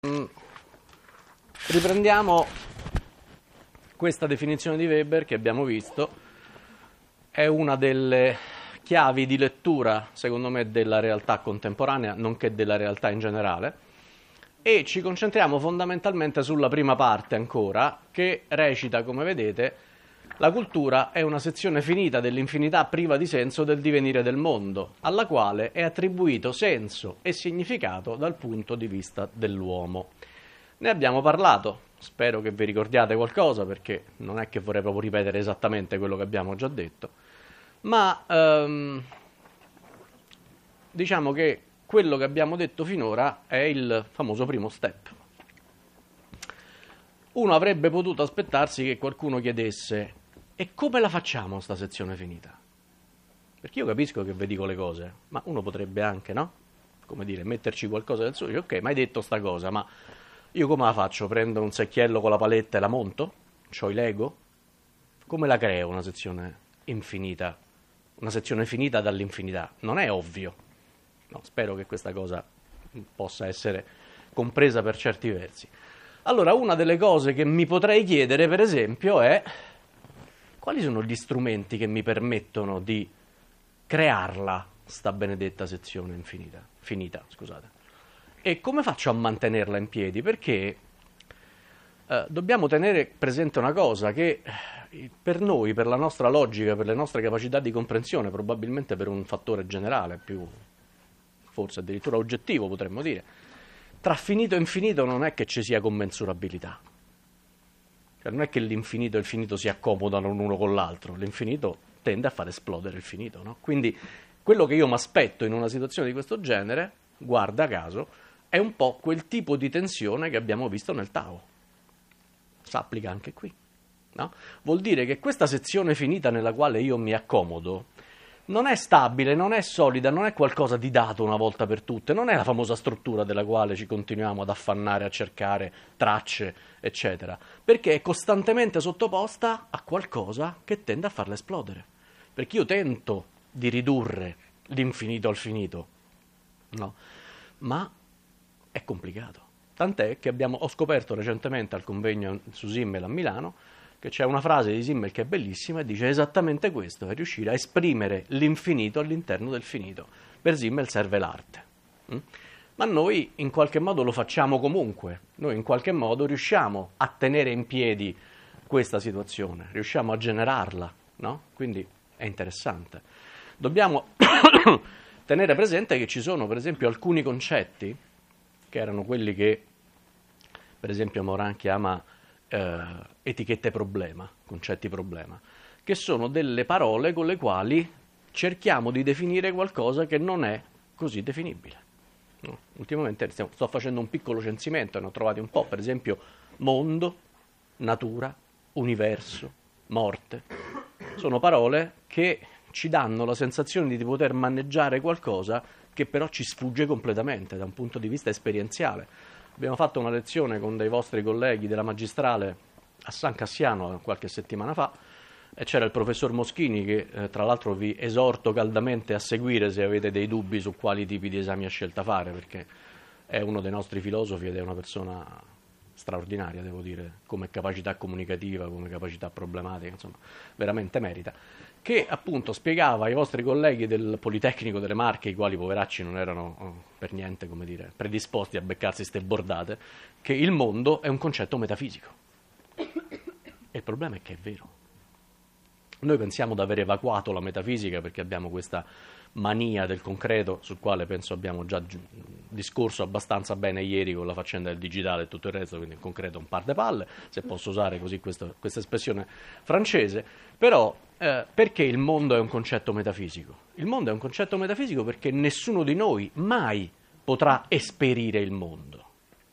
Riprendiamo questa definizione di Weber che abbiamo visto, è una delle chiavi di lettura, secondo me, della realtà contemporanea, nonché della realtà in generale, e ci concentriamo fondamentalmente sulla prima parte ancora, che recita, come vedete, la cultura è una sezione finita dell'infinità priva di senso del divenire del mondo, alla quale è attribuito senso e significato dal punto di vista dell'uomo. Ne abbiamo parlato, spero che vi ricordiate qualcosa, perché non è che vorrei proprio ripetere esattamente quello che abbiamo già detto, ma diciamo che quello che abbiamo detto finora è il famoso primo step. Uno avrebbe potuto aspettarsi che qualcuno chiedesse: e come la facciamo sta sezione finita? Perché io capisco che vi dico le cose, ma uno potrebbe anche, no? Come dire, metterci qualcosa del suo, dice, ok, ma hai detto sta cosa, ma io come la faccio? Prendo un secchiello con la paletta e la monto? C'ho i Lego? Come la creo una sezione infinita? Una sezione finita dall'infinità? Non è ovvio. No, spero che questa cosa possa essere compresa per certi versi. Allora, una delle cose che mi potrei chiedere, per esempio, è: quali sono gli strumenti che mi permettono di crearla, sta benedetta sezione finita, scusate. E come faccio a mantenerla in piedi? Perché dobbiamo tenere presente una cosa, che per noi, per la nostra logica, per le nostre capacità di comprensione, probabilmente per un fattore generale, più forse addirittura oggettivo potremmo dire, tra finito e infinito non è che ci sia commensurabilità. Cioè, non è che l'infinito e il finito si accomodano l'uno con l'altro, l'infinito tende a far esplodere il finito, no? Quindi quello che io mi aspetto in una situazione di questo genere, guarda caso, è un po' quel tipo di tensione che abbiamo visto nel Tao. Si applica anche qui, no? Vuol dire che questa sezione finita nella quale io mi accomodo non è stabile, non è solida, non è qualcosa di dato una volta per tutte, non è la famosa struttura della quale ci continuiamo ad affannare a cercare tracce, eccetera, perché è costantemente sottoposta a qualcosa che tende a farla esplodere. Perché io tento di ridurre l'infinito al finito, no? Ma è complicato. Tant'è che ho scoperto recentemente al convegno su Simmel a Milano che c'è una frase di Simmel che è bellissima e dice esattamente questo: è riuscire a esprimere l'infinito all'interno del finito. Per Simmel serve l'arte. Ma noi in qualche modo lo facciamo comunque, noi in qualche modo riusciamo a tenere in piedi questa situazione, riusciamo a generarla, no? Quindi è interessante. Dobbiamo tenere presente che ci sono, per esempio, alcuni concetti, che erano quelli che, per esempio, Morin chiama etichette problema, concetti problema, che sono delle parole con le quali cerchiamo di definire qualcosa che non è così definibile. No? Ultimamente sto facendo un piccolo censimento e ne ho trovati un po', per esempio mondo, natura, universo, morte. Sono parole che ci danno la sensazione di poter maneggiare qualcosa che però ci sfugge completamente da un punto di vista esperienziale. Abbiamo fatto una lezione con dei vostri colleghi della magistrale a San Cassiano qualche settimana fa e c'era il professor Moschini che tra l'altro vi esorto caldamente a seguire se avete dei dubbi su quali tipi di esami a scelta fare, perché è uno dei nostri filosofi ed è una persona straordinaria, devo dire, come capacità comunicativa, come capacità problematica, insomma, veramente merita, che appunto spiegava ai vostri colleghi del Politecnico delle Marche, i quali poveracci non erano per niente, come dire, predisposti a beccarsi ste bordate, che il mondo è un concetto metafisico. E il problema è che è vero. Noi pensiamo di aver evacuato la metafisica perché abbiamo questa mania del concreto, sul quale penso abbiamo già discorso abbastanza bene ieri con la faccenda del digitale e tutto il resto, quindi il concreto è un par de palle, se posso usare così questa espressione francese, però perché il mondo è un concetto metafisico? Il mondo è un concetto metafisico perché nessuno di noi mai potrà esperire il mondo.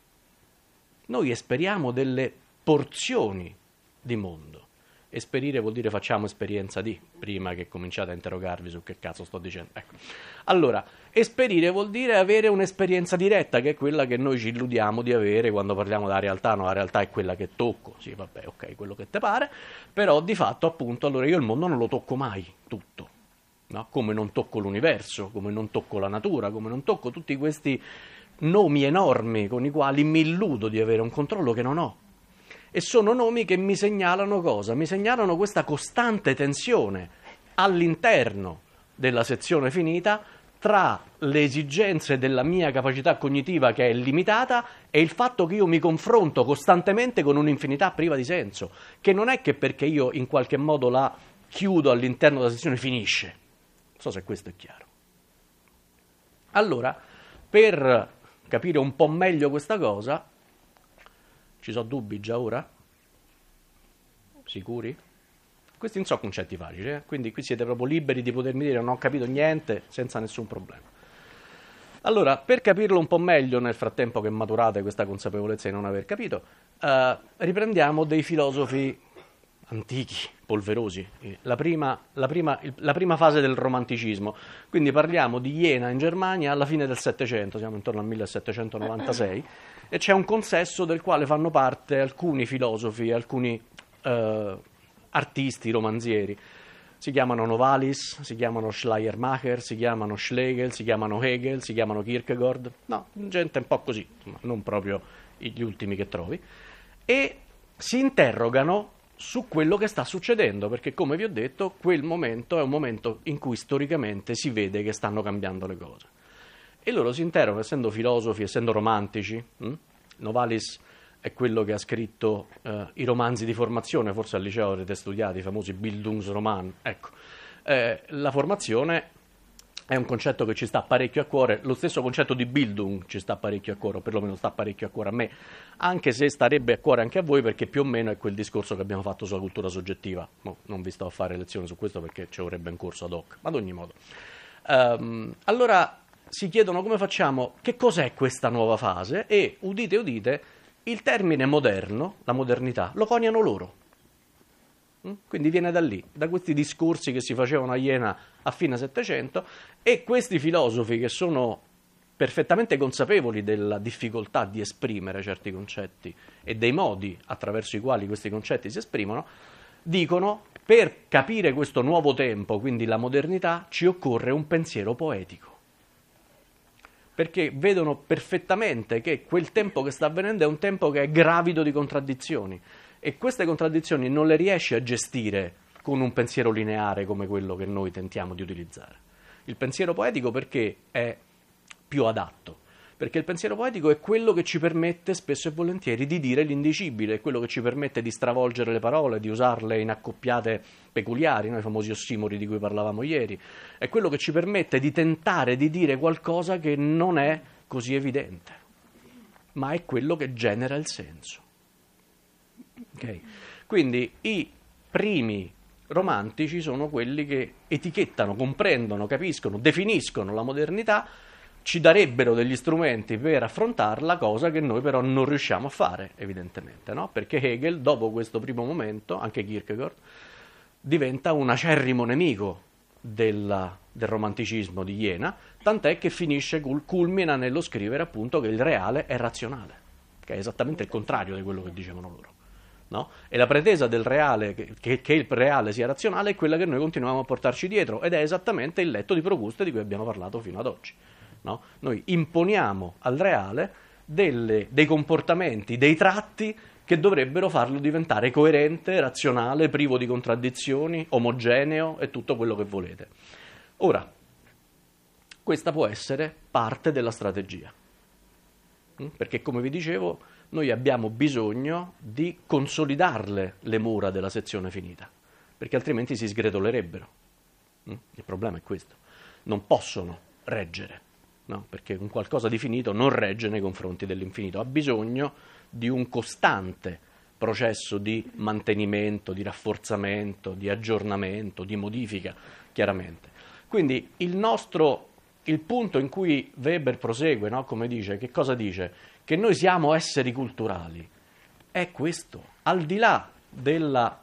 Noi esperiamo delle porzioni di mondo. Esperire vuol dire facciamo esperienza di, prima che cominciate a interrogarvi su che cazzo sto dicendo. Ecco. Allora, esperire vuol dire avere un'esperienza diretta, che è quella che noi ci illudiamo di avere quando parliamo della realtà. No, la realtà è quella che tocco, sì, vabbè, ok, quello che te pare, però di fatto, appunto, allora io il mondo non lo tocco mai, tutto. No? Come non tocco l'universo, come non tocco la natura, come non tocco tutti questi nomi enormi con i quali mi illudo di avere un controllo che non ho. E sono nomi che mi segnalano cosa? Mi segnalano questa costante tensione all'interno della sezione finita tra le esigenze della mia capacità cognitiva che è limitata e il fatto che io mi confronto costantemente con un'infinità priva di senso, che non è che perché io in qualche modo la chiudo all'interno della sezione finisce. Non so se questo è chiaro. Allora, per capire un po' meglio questa cosa, ci sono dubbi già ora? Sicuri? Questi non sono concetti facili, quindi qui siete proprio liberi di potermi dire non ho capito niente senza nessun problema. Allora, per capirlo un po' meglio nel frattempo che maturate questa consapevolezza di non aver capito, riprendiamo dei filosofi antichi, polverosi, la prima fase del romanticismo. Quindi parliamo di Jena in Germania alla fine del Settecento, siamo intorno al 1796, e c'è un consesso del quale fanno parte alcuni filosofi, alcuni artisti, romanzieri. Si chiamano Novalis, si chiamano Schleiermacher, si chiamano Schlegel, si chiamano Hegel, si chiamano Kierkegaard. No, gente un po' così, non proprio gli ultimi che trovi. E si interrogano su quello che sta succedendo, perché come vi ho detto, quel momento è un momento in cui storicamente si vede che stanno cambiando le cose. E loro si interrogano, essendo filosofi, essendo romantici. Novalis è quello che ha scritto i romanzi di formazione, forse al liceo avrete studiato i famosi Bildungsroman. Ecco, la formazione è un concetto che ci sta parecchio a cuore, lo stesso concetto di Bildung ci sta parecchio a cuore, o perlomeno sta parecchio a cuore a me, anche se starebbe a cuore anche a voi, perché più o meno è quel discorso che abbiamo fatto sulla cultura soggettiva. Non vi sto a fare lezioni su questo perché ci vorrebbe un corso ad hoc, ma ad ogni modo. Allora si chiedono come facciamo, che cos'è questa nuova fase, e udite udite, il termine moderno, la modernità, lo coniano loro. Quindi viene da lì, da questi discorsi che si facevano a Jena a fine Settecento, e questi filosofi che sono perfettamente consapevoli della difficoltà di esprimere certi concetti e dei modi attraverso i quali questi concetti si esprimono, dicono: per capire questo nuovo tempo, quindi la modernità, ci occorre un pensiero poetico. Perché vedono perfettamente che quel tempo che sta avvenendo è un tempo che è gravido di contraddizioni, e queste contraddizioni non le riesce a gestire con un pensiero lineare come quello che noi tentiamo di utilizzare. Il pensiero poetico perché è più adatto? Perché il pensiero poetico è quello che ci permette spesso e volentieri di dire l'indicibile, è quello che ci permette di stravolgere le parole, di usarle in accoppiate peculiari, no? I famosi ossimori di cui parlavamo ieri, è quello che ci permette di tentare di dire qualcosa che non è così evidente, ma è quello che genera il senso. Okay? Quindi i primi romantici sono quelli che etichettano, comprendono, capiscono, definiscono la modernità, ci darebbero degli strumenti per affrontarla, cosa che noi però non riusciamo a fare, evidentemente, no? Perché Hegel, dopo questo primo momento, anche Kierkegaard, diventa un acerrimo nemico del romanticismo di Jena, tant'è che culmina nello scrivere appunto che il reale è razionale, che è esattamente il contrario di quello che dicevano loro. No? E la pretesa del reale, che il reale sia razionale, è quella che noi continuiamo a portarci dietro, ed è esattamente il letto di Procuste di cui abbiamo parlato fino ad oggi. No? Noi imponiamo al reale dei comportamenti, dei tratti che dovrebbero farlo diventare coerente, razionale, privo di contraddizioni, omogeneo e tutto quello che volete. Ora, questa può essere parte della strategia, perché come vi dicevo noi abbiamo bisogno di consolidarle le mura della sezione finita, perché altrimenti si sgretolerebbero. Il problema è questo: non possono reggere, no? Perché un qualcosa di finito non regge nei confronti dell'infinito, ha bisogno di un costante processo di mantenimento, di rafforzamento, di aggiornamento, di modifica, chiaramente. Quindi il punto in cui Weber prosegue, no? Come dice, che cosa dice? Che noi siamo esseri culturali, è questo, al di là della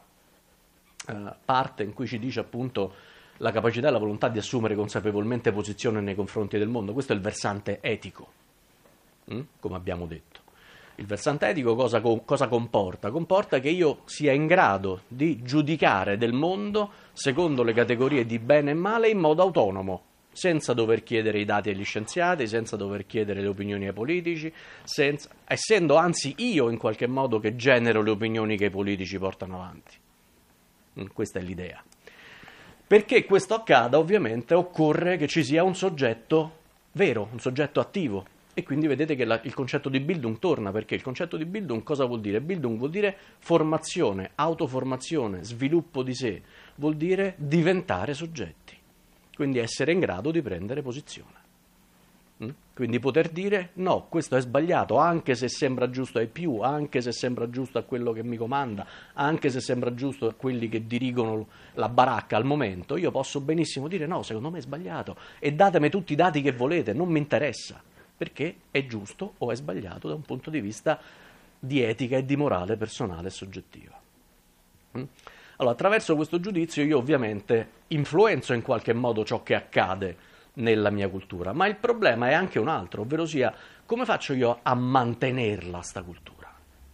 parte in cui ci dice appunto la capacità e la volontà di assumere consapevolmente posizione nei confronti del mondo. Questo è il versante etico, come abbiamo detto. Il versante etico cosa comporta? Comporta che io sia in grado di giudicare del mondo secondo le categorie di bene e male in modo autonomo, senza dover chiedere i dati agli scienziati, senza dover chiedere le opinioni ai politici, essendo anzi io in qualche modo che genero le opinioni che i politici portano avanti. Questa è l'idea. Perché questo accada, ovviamente, occorre che ci sia un soggetto vero, un soggetto attivo. E quindi vedete che il concetto di Bildung torna, perché il concetto di Bildung cosa vuol dire? Bildung vuol dire formazione, autoformazione, sviluppo di sé, vuol dire diventare soggetti, quindi essere in grado di prendere posizione. Quindi poter dire no, questo è sbagliato, anche se sembra giusto ai più, anche se sembra giusto a quello che mi comanda, anche se sembra giusto a quelli che dirigono la baracca al momento, io posso benissimo dire no, secondo me è sbagliato e datemi tutti i dati che volete, non mi interessa, perché è giusto o è sbagliato da un punto di vista di etica e di morale personale e soggettiva. Allora, attraverso questo giudizio io ovviamente influenzo in qualche modo ciò che accade nella mia cultura, ma il problema è anche un altro, ovvero sia come faccio io a mantenerla sta cultura?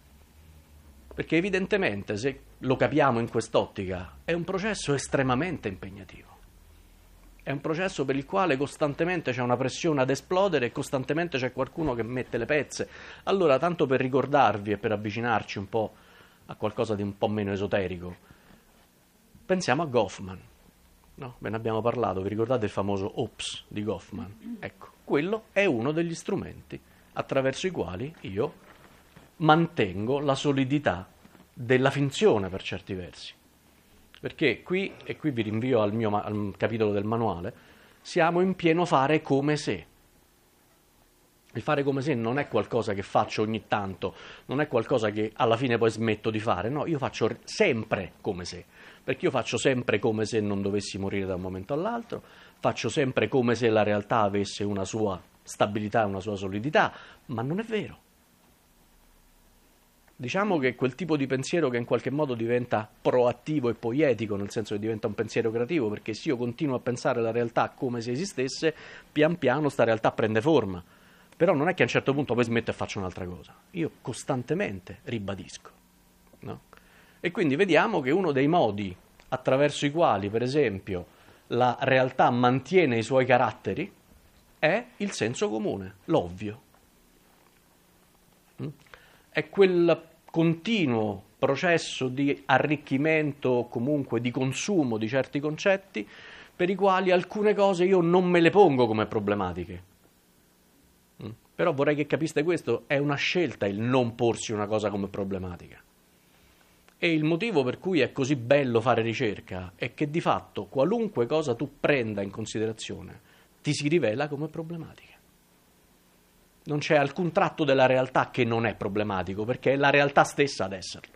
Perché evidentemente, se lo capiamo in quest'ottica, è un processo estremamente impegnativo. È un processo per il quale costantemente c'è una pressione ad esplodere e costantemente c'è qualcuno che mette le pezze. Allora, tanto per ricordarvi e per avvicinarci un po' a qualcosa di un po' meno esoterico, pensiamo a Goffman. No? Ve ne abbiamo parlato, vi ricordate il famoso Ops di Goffman? Ecco, quello è uno degli strumenti attraverso i quali io mantengo la solidità della finzione per certi versi. Perché qui, e qui vi rinvio al capitolo del manuale, siamo in pieno fare come se. Il fare come se non è qualcosa che faccio ogni tanto, non è qualcosa che alla fine poi smetto di fare, no, io faccio sempre come se. Perché io faccio sempre come se non dovessi morire da un momento all'altro, faccio sempre come se la realtà avesse una sua stabilità, una sua solidità, ma non è vero. Diciamo che quel tipo di pensiero che in qualche modo diventa proattivo e poetico, nel senso che diventa un pensiero creativo, perché se io continuo a pensare la realtà come se esistesse, pian piano sta realtà prende forma. Però non è che a un certo punto poi smetto e faccio un'altra cosa. Io costantemente ribadisco, no? E quindi vediamo che uno dei modi attraverso i quali, per esempio, la realtà mantiene i suoi caratteri è il senso comune, l'ovvio. È quel continuo processo di arricchimento o comunque di consumo di certi concetti per i quali alcune cose io non me le pongo come problematiche. Però vorrei che capiste questo, è una scelta il non porsi una cosa come problematica. E il motivo per cui è così bello fare ricerca è che di fatto qualunque cosa tu prenda in considerazione ti si rivela come problematica. Non c'è alcun tratto della realtà che non è problematico, perché è la realtà stessa ad esserlo.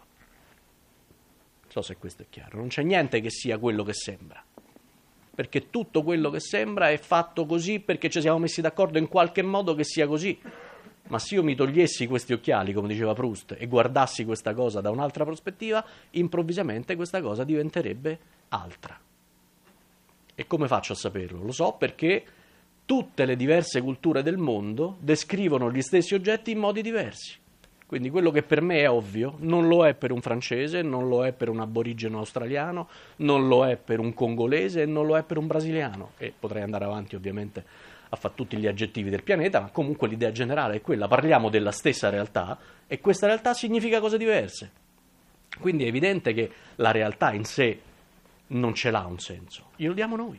Non so se questo è chiaro. Non c'è niente che sia quello che sembra, perché tutto quello che sembra è fatto così perché ci siamo messi d'accordo in qualche modo che sia così. Ma se io mi togliessi questi occhiali, come diceva Proust, e guardassi questa cosa da un'altra prospettiva, improvvisamente questa cosa diventerebbe altra. E come faccio a saperlo? Lo so perché tutte le diverse culture del mondo descrivono gli stessi oggetti in modi diversi. Quindi quello che per me è ovvio non lo è per un francese, non lo è per un aborigeno australiano, non lo è per un congolese e non lo è per un brasiliano. E potrei andare avanti ovviamente a fare tutti gli aggettivi del pianeta, ma comunque l'idea generale è quella, parliamo della stessa realtà e questa realtà significa cose diverse. Quindi è evidente che la realtà in sé non ce l'ha un senso, glielo diamo noi.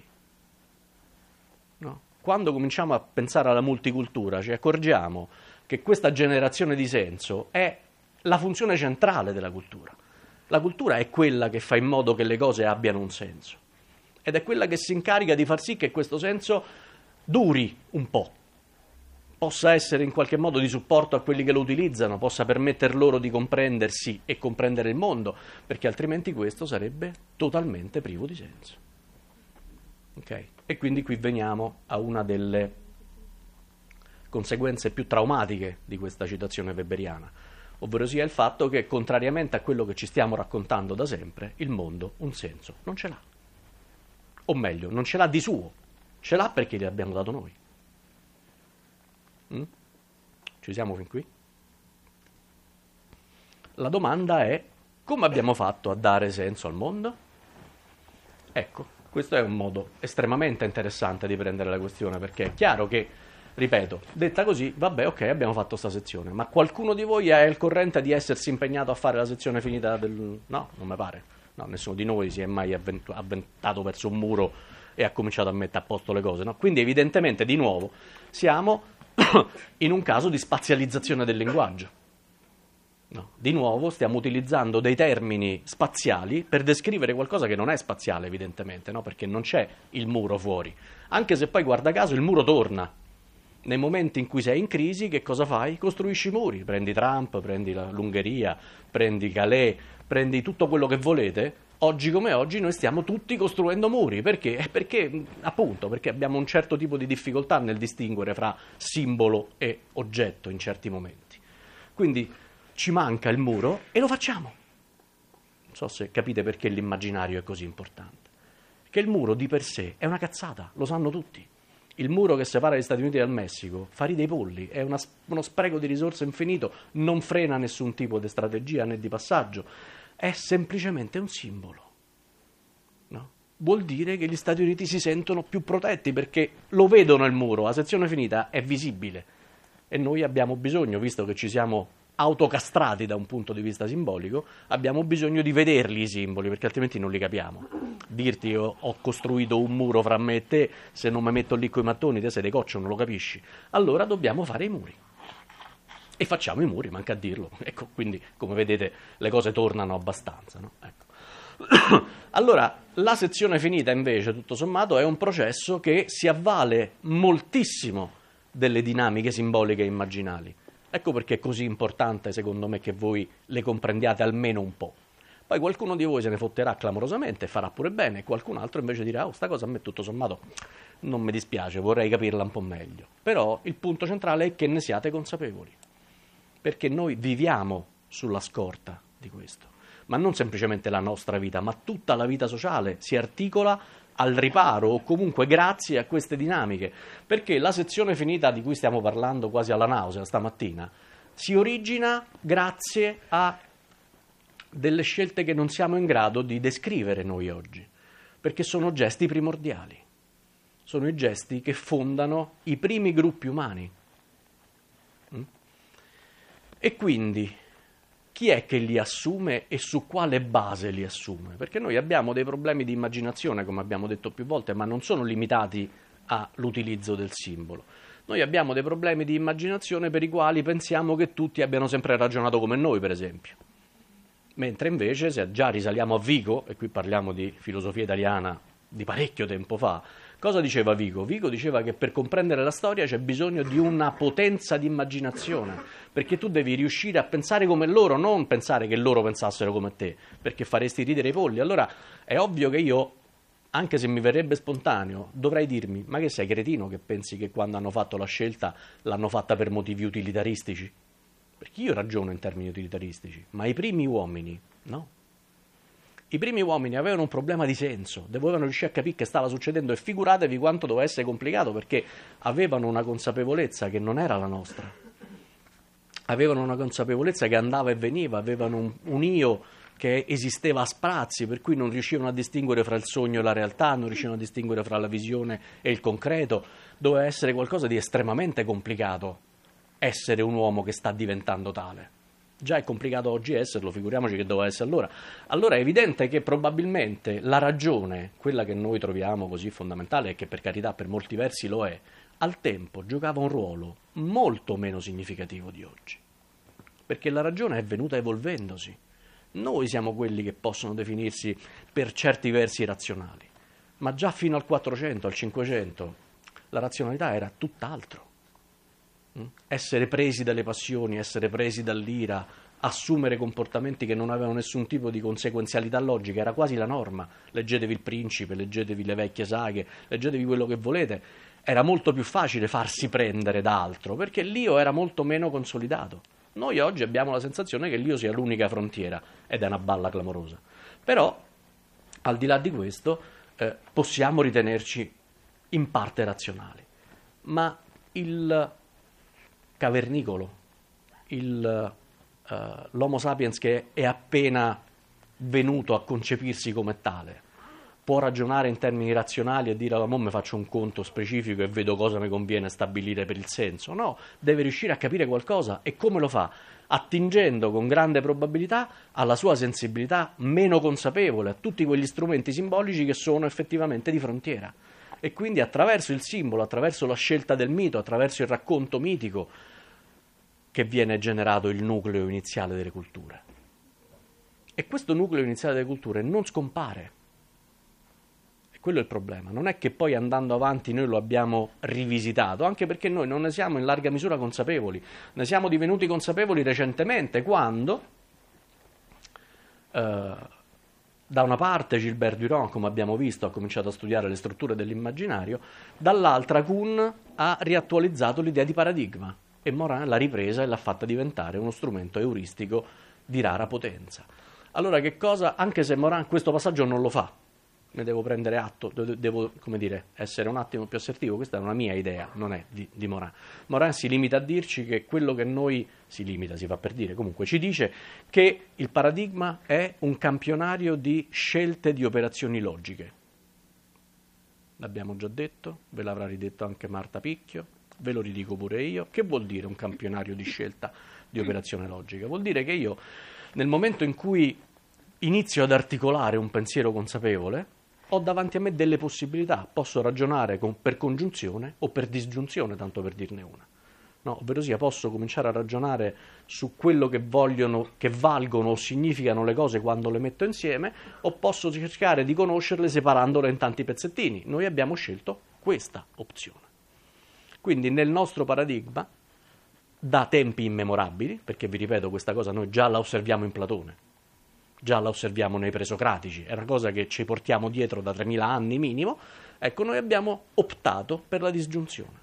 No? Quando cominciamo a pensare alla multicultura ci accorgiamo che questa generazione di senso è la funzione centrale della cultura. La cultura è quella che fa in modo che le cose abbiano un senso ed è quella che si incarica di far sì che questo senso duri un po', possa essere in qualche modo di supporto a quelli che lo utilizzano, possa permetter loro di comprendersi e comprendere il mondo, perché altrimenti questo sarebbe totalmente privo di senso. Okay? E quindi qui veniamo a una delle conseguenze più traumatiche di questa citazione weberiana, ovvero sia il fatto che, contrariamente a quello che ci stiamo raccontando da sempre, il mondo un senso non ce l'ha. O meglio, non ce l'ha di suo. Ce l'ha perché gliel'abbiamo dato noi. Ci siamo fin qui? La domanda è: come abbiamo fatto a dare senso al mondo? Ecco, Questo è un modo estremamente interessante di prendere la questione, perché è chiaro che, ripeto, detta così, vabbè, ok, abbiamo fatto sta sezione, ma qualcuno di voi è al corrente di essersi impegnato a fare la sezione finita del... No, non mi pare. No, nessuno di noi si è mai avventato verso un muro e ha cominciato a mettere a posto le cose, no? Quindi evidentemente, di nuovo, siamo in un caso di spazializzazione del linguaggio. No. Di nuovo stiamo utilizzando dei termini spaziali per descrivere qualcosa che non è spaziale, evidentemente, no? Perché non c'è il muro fuori. Anche se poi, guarda caso, il muro torna. Nei momenti in cui sei in crisi, che cosa fai? Costruisci muri. Prendi Trump, prendi l'Ungheria, prendi Calais, prendi tutto quello che volete. Oggi come oggi noi stiamo tutti costruendo muri. Perché? Perché, appunto, perché abbiamo un certo tipo di difficoltà nel distinguere fra simbolo e oggetto in certi momenti. Quindi ci manca il muro e lo facciamo. Non so se capite perché l'immaginario è così importante. Che il muro di per sé è una cazzata, lo sanno tutti. Il muro che separa gli Stati Uniti dal Messico fa ridere i polli, è uno spreco di risorse infinito, non frena nessun tipo di strategia né di passaggio, è semplicemente un simbolo. No? Vuol dire che gli Stati Uniti si sentono più protetti perché lo vedono il muro, la sezione finita è visibile e noi abbiamo bisogno, visto che ci siamo autocastrati da un punto di vista simbolico, abbiamo bisogno di vederli i simboli, perché altrimenti non li capiamo. Dirti ho costruito un muro fra me e te, se non mi metto lì coi mattoni, te sei dei coccio, non lo capisci. Allora dobbiamo fare i muri. E facciamo i muri, manca a dirlo. Ecco, quindi, come vedete, le cose tornano abbastanza, no? Ecco. Allora, la sezione finita, invece, tutto sommato, è un processo che si avvale moltissimo delle dinamiche simboliche e immaginali. Ecco perché è così importante, secondo me, che voi le comprendiate almeno un po'. Poi qualcuno di voi se ne fotterà clamorosamente e farà pure bene, e qualcun altro invece dirà, oh, sta cosa a me tutto sommato non mi dispiace, vorrei capirla un po' meglio. Però il punto centrale è che ne siate consapevoli, perché noi viviamo sulla scorta di questo. Ma non semplicemente la nostra vita, ma tutta la vita sociale si articola al riparo o comunque grazie a queste dinamiche, perché la sezione finita di cui stiamo parlando quasi alla nausea stamattina si origina grazie a delle scelte che non siamo in grado di descrivere noi oggi, perché sono gesti primordiali, sono i gesti che fondano i primi gruppi umani. E quindi chi è che li assume e su quale base li assume? Perché noi abbiamo dei problemi di immaginazione, come abbiamo detto più volte, ma non sono limitati all'utilizzo del simbolo. Noi abbiamo dei problemi di immaginazione per i quali pensiamo che tutti abbiano sempre ragionato come noi, per esempio. Mentre invece, se già risaliamo a Vico, e qui parliamo di filosofia italiana di parecchio tempo fa, cosa diceva Vico? Vico diceva che per comprendere la storia c'è bisogno di una potenza di immaginazione, perché tu devi riuscire a pensare come loro, non pensare che loro pensassero come te, perché faresti ridere i polli. Allora è ovvio che io, anche se mi verrebbe spontaneo, dovrei dirmi, ma che sei cretino che pensi che quando hanno fatto la scelta l'hanno fatta per motivi utilitaristici? Perché io ragiono in termini utilitaristici, ma i primi uomini no. I primi uomini avevano un problema di senso, dovevano riuscire a capire che stava succedendo e figuratevi quanto doveva essere complicato perché avevano una consapevolezza che non era la nostra. Avevano una consapevolezza che andava e veniva, avevano un io che esisteva a sprazzi, per cui non riuscivano a distinguere fra il sogno e la realtà, non riuscivano a distinguere fra la visione e il concreto. Doveva essere qualcosa di estremamente complicato essere un uomo che sta diventando tale. Già è complicato oggi esserlo, figuriamoci che doveva essere allora. Allora è evidente che probabilmente la ragione, quella che noi troviamo così fondamentale e che per carità per molti versi lo è, al tempo giocava un ruolo molto meno significativo di oggi. Perché la ragione è venuta evolvendosi. Noi siamo quelli che possono definirsi per certi versi razionali, ma già fino al 400, al 500, la razionalità era tutt'altro. Essere presi dalle passioni, essere presi dall'ira, assumere comportamenti che non avevano nessun tipo di conseguenzialità logica, era quasi la norma. Leggetevi Il Principe, leggetevi le vecchie saghe, leggetevi quello che volete. Era molto più facile farsi prendere da altro, perché l'io era molto meno consolidato. Noi oggi abbiamo la sensazione che l'io sia l'unica frontiera, ed è una balla clamorosa. Però, al di là di questo, possiamo ritenerci in parte razionali. Ma il cavernicolo, l'Homo sapiens che è appena venuto a concepirsi come tale, può ragionare in termini razionali e dire allora mi faccio un conto specifico e vedo cosa mi conviene stabilire per il senso. No, deve riuscire a capire qualcosa. E come lo fa? Attingendo con grande probabilità alla sua sensibilità meno consapevole, a tutti quegli strumenti simbolici che sono effettivamente di frontiera. E quindi attraverso il simbolo, attraverso la scelta del mito, attraverso il racconto mitico, che viene generato il nucleo iniziale delle culture. E questo nucleo iniziale delle culture non scompare. E quello è il problema. Non è che poi andando avanti noi lo abbiamo rivisitato, anche perché noi non ne siamo in larga misura consapevoli. Ne siamo divenuti consapevoli recentemente, quando da una parte Gilbert Durand, come abbiamo visto, ha cominciato a studiare le strutture dell'immaginario, dall'altra Kuhn ha riattualizzato l'idea di paradigma e Morin l'ha ripresa e l'ha fatta diventare uno strumento euristico di rara potenza. Allora che cosa, anche se Morin questo passaggio non lo fa, ne devo prendere atto, devo, come dire, essere un attimo più assertivo, questa è una mia idea, non è di Morin. Morin si limita a dirci che quello che noi, si fa per dire, comunque ci dice che il paradigma è un campionario di scelte di operazioni logiche. L'abbiamo già detto, ve l'avrà ridetto anche Marta Picchio, ve lo ridico pure io. Che vuol dire un campionario di scelta di operazione logica? Vuol dire che io, nel momento in cui inizio ad articolare un pensiero consapevole, ho davanti a me delle possibilità, posso ragionare per congiunzione o per disgiunzione, tanto per dirne una. No, ovvero sia, posso cominciare a ragionare su quello che vogliono, che valgono o significano le cose quando le metto insieme, o posso cercare di conoscerle separandole in tanti pezzettini. Noi abbiamo scelto questa opzione. Quindi nel nostro paradigma, da tempi immemorabili, perché vi ripeto, questa cosa noi già la osserviamo in Platone, già la osserviamo nei presocratici, è una cosa che ci portiamo dietro da 3000 anni minimo, ecco, noi abbiamo optato per la disgiunzione.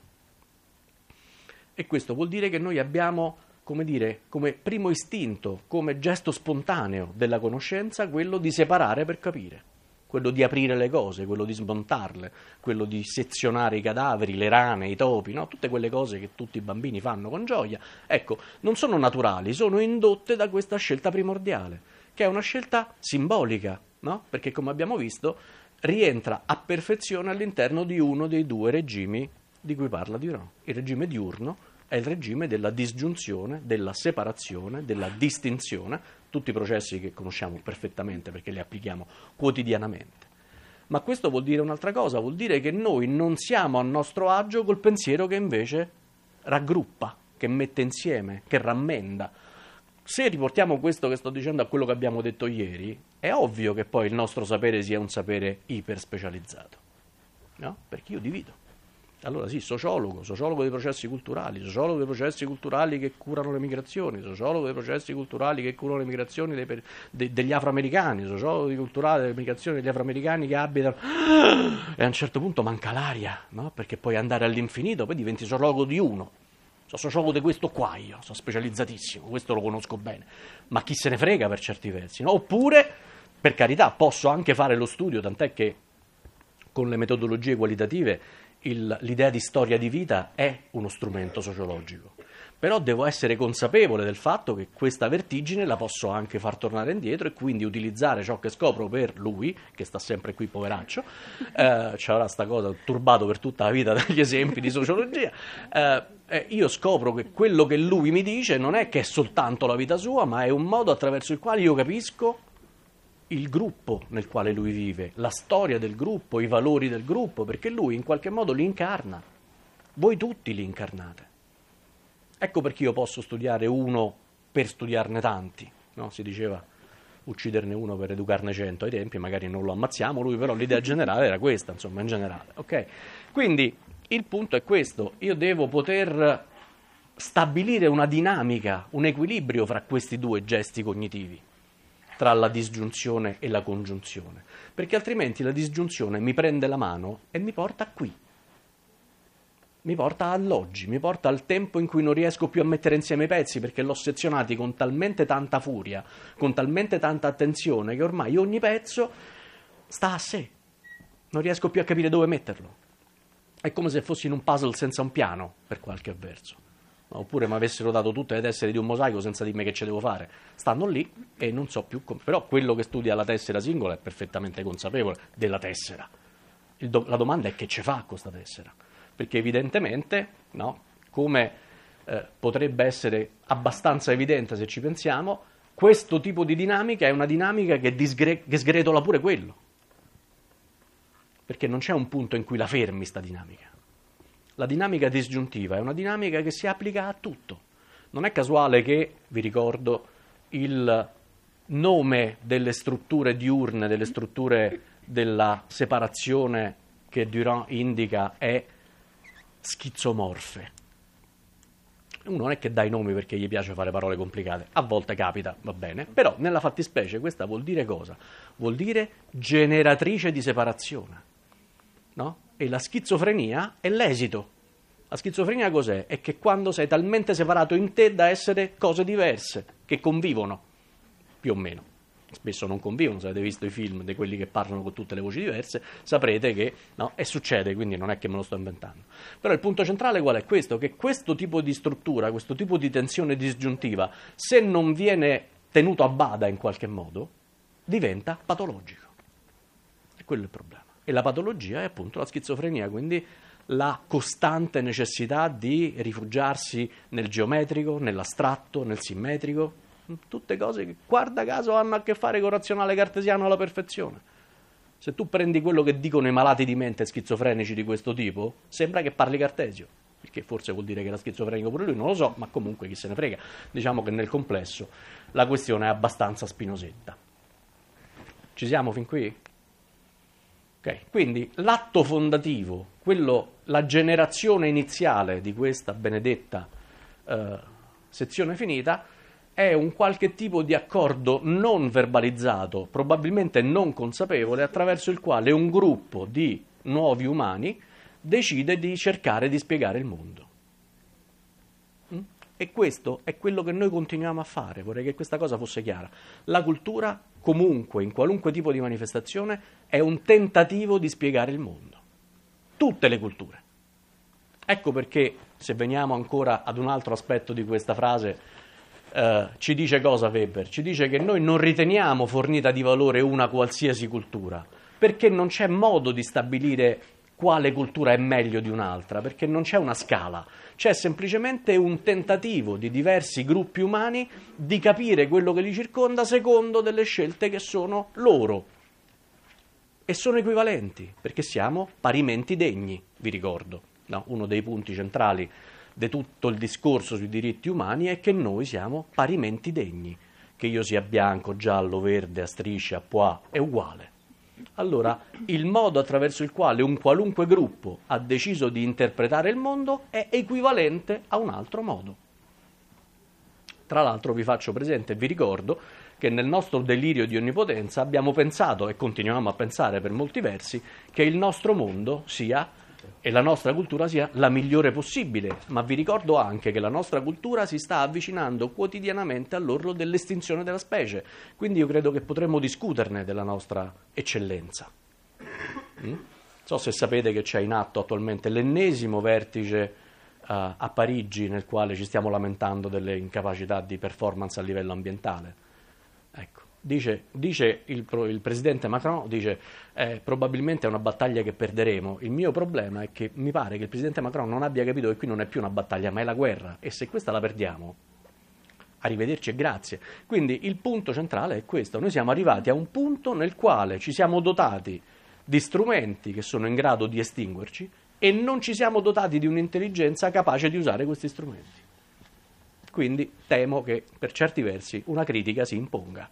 E questo vuol dire che noi abbiamo, come dire, come primo istinto, come gesto spontaneo della conoscenza, quello di separare per capire, quello di aprire le cose, quello di smontarle, quello di sezionare i cadaveri, le rane, i topi, no? Tutte quelle cose che tutti i bambini fanno con gioia. Ecco, non sono naturali, sono indotte da questa scelta primordiale, che è una scelta simbolica, no? Perché, come abbiamo visto, rientra a perfezione all'interno di uno dei due regimi di cui parla Durand. Il regime diurno è il regime della disgiunzione, della separazione, della distinzione, tutti i processi che conosciamo perfettamente perché li applichiamo quotidianamente. Ma questo vuol dire un'altra cosa, vuol dire che noi non siamo a nostro agio col pensiero che invece raggruppa, che mette insieme, che rammenda. Se riportiamo questo che sto dicendo a quello che abbiamo detto ieri, è ovvio che poi il nostro sapere sia un sapere iperspecializzato, no? Perché io divido. Allora sì, sociologo dei processi culturali, sociologo dei processi culturali che curano le migrazioni, sociologo dei processi culturali che curano le migrazioni degli afroamericani, sociologo culturale delle migrazioni degli afroamericani che abitano... E a un certo punto manca l'aria, no? Perché puoi andare all'infinito, poi diventi sociologo di uno. Sono sociologo di questo qua io, sono specializzatissimo, questo lo conosco bene, ma chi se ne frega per certi versi, no? Oppure, per carità, posso anche fare lo studio, tant'è che con le metodologie qualitative l'idea di storia di vita è uno strumento sociologico, però devo essere consapevole del fatto che questa vertigine la posso anche far tornare indietro e quindi utilizzare ciò che scopro per lui, che sta sempre qui poveraccio, ci avrà sta cosa turbato per tutta la vita dagli esempi di sociologia, io scopro che quello che lui mi dice non è che è soltanto la vita sua, ma è un modo attraverso il quale io capisco il gruppo nel quale lui vive, la storia del gruppo, i valori del gruppo, perché lui in qualche modo li incarna. Voi tutti li incarnate. Ecco perché io posso studiare uno per studiarne tanti, no? Si diceva ucciderne uno per educarne 100 ai tempi, magari non lo ammazziamo, lui però l'idea generale era questa, insomma, in generale, ok? Quindi il punto è questo, io devo poter stabilire una dinamica, un equilibrio fra questi due gesti cognitivi, tra la disgiunzione e la congiunzione, perché altrimenti la disgiunzione mi prende la mano e mi porta qui, mi porta all'oggi, mi porta al tempo in cui non riesco più a mettere insieme i pezzi perché l'ho sezionati con talmente tanta furia, con talmente tanta attenzione che ormai ogni pezzo sta a sé, non riesco più a capire dove metterlo. È come se fossi in un puzzle senza un piano, per qualche verso. oppure mi avessero dato tutte le tessere di un mosaico senza dirmi che ce devo fare. Stanno lì e non so più come. Però quello che studia la tessera singola è perfettamente consapevole della tessera. La domanda è che ce fa con questa tessera, perché evidentemente, no, come potrebbe essere abbastanza evidente se ci pensiamo, questo tipo di dinamica è una dinamica che sgretola pure quello, perché non c'è un punto in cui la fermi sta dinamica. La dinamica disgiuntiva è una dinamica che si applica a tutto. Non è casuale che, vi ricordo, il nome delle strutture diurne, delle strutture della separazione che Durand indica è schizomorfe. Uno non è che dà i nomi perché gli piace fare parole complicate, a volte capita, va bene, però nella fattispecie questa vuol dire cosa? Vuol dire generatrice di separazione, no? E la schizofrenia è l'esito. La schizofrenia cos'è? È che quando sei talmente separato in te da essere cose diverse, che convivono, più o meno. Spesso non convivono, se avete visto i film di quelli che parlano con tutte le voci diverse, saprete che no, e succede, quindi non è che me lo sto inventando. Però il punto centrale qual è? Questo, che questo tipo di struttura, questo tipo di tensione disgiuntiva, se non viene tenuto a bada in qualche modo, diventa patologico. E quello è il problema. E la patologia è appunto la schizofrenia, quindi la costante necessità di rifugiarsi nel geometrico, nell'astratto, nel simmetrico, tutte cose che, guarda caso, hanno a che fare con il razionale cartesiano alla perfezione. Se tu prendi quello che dicono i malati di mente schizofrenici di questo tipo, sembra che parli cartesio, il che forse vuol dire che era schizofrenico pure lui, non lo so, ma comunque chi se ne frega. Diciamo che nel complesso la questione è abbastanza spinosetta. Ci siamo fin qui? Ok, quindi l'atto fondativo, la generazione iniziale di questa benedetta sezione finita, è un qualche tipo di accordo non verbalizzato, probabilmente non consapevole, attraverso il quale un gruppo di nuovi umani decide di cercare di spiegare il mondo. E questo è quello che noi continuiamo a fare, vorrei che questa cosa fosse chiara. La cultura, comunque, in qualunque tipo di manifestazione, è un tentativo di spiegare il mondo. Tutte le culture. Ecco perché, se veniamo ancora ad un altro aspetto di questa frase, ci dice cosa Weber? Ci dice che noi non riteniamo fornita di valore una qualsiasi cultura, perché non c'è modo di stabilire quale cultura è meglio di un'altra, perché non c'è una scala, c'è semplicemente un tentativo di diversi gruppi umani di capire quello che li circonda secondo delle scelte che sono loro e sono equivalenti, perché siamo parimenti degni, vi ricordo, no? Uno dei punti centrali di tutto il discorso sui diritti umani è che noi siamo parimenti degni, che io sia bianco, giallo, verde, a strisce, a pois, è uguale. Allora, il modo attraverso il quale un qualunque gruppo ha deciso di interpretare il mondo è equivalente a un altro modo. Tra l'altro vi faccio presente e vi ricordo che nel nostro delirio di onnipotenza abbiamo pensato, e continuiamo a pensare per molti versi, che il nostro mondo sia e la nostra cultura sia la migliore possibile, ma vi ricordo anche che la nostra cultura si sta avvicinando quotidianamente all'orlo dell'estinzione della specie, quindi io credo che potremmo discuterne della nostra eccellenza. Non so se sapete che c'è in atto attualmente l'ennesimo vertice a Parigi, nel quale ci stiamo lamentando delle incapacità di performance a livello ambientale. Ecco. Dice il presidente Macron, probabilmente è una battaglia che perderemo. Il mio problema è che mi pare che il presidente Macron non abbia capito che qui non è più una battaglia, ma è la guerra, e se questa la perdiamo, arrivederci e grazie. Quindi il punto centrale è questo: noi siamo arrivati a un punto nel quale ci siamo dotati di strumenti che sono in grado di estinguerci e non ci siamo dotati di un'intelligenza capace di usare questi strumenti. Quindi temo che per certi versi una critica si imponga.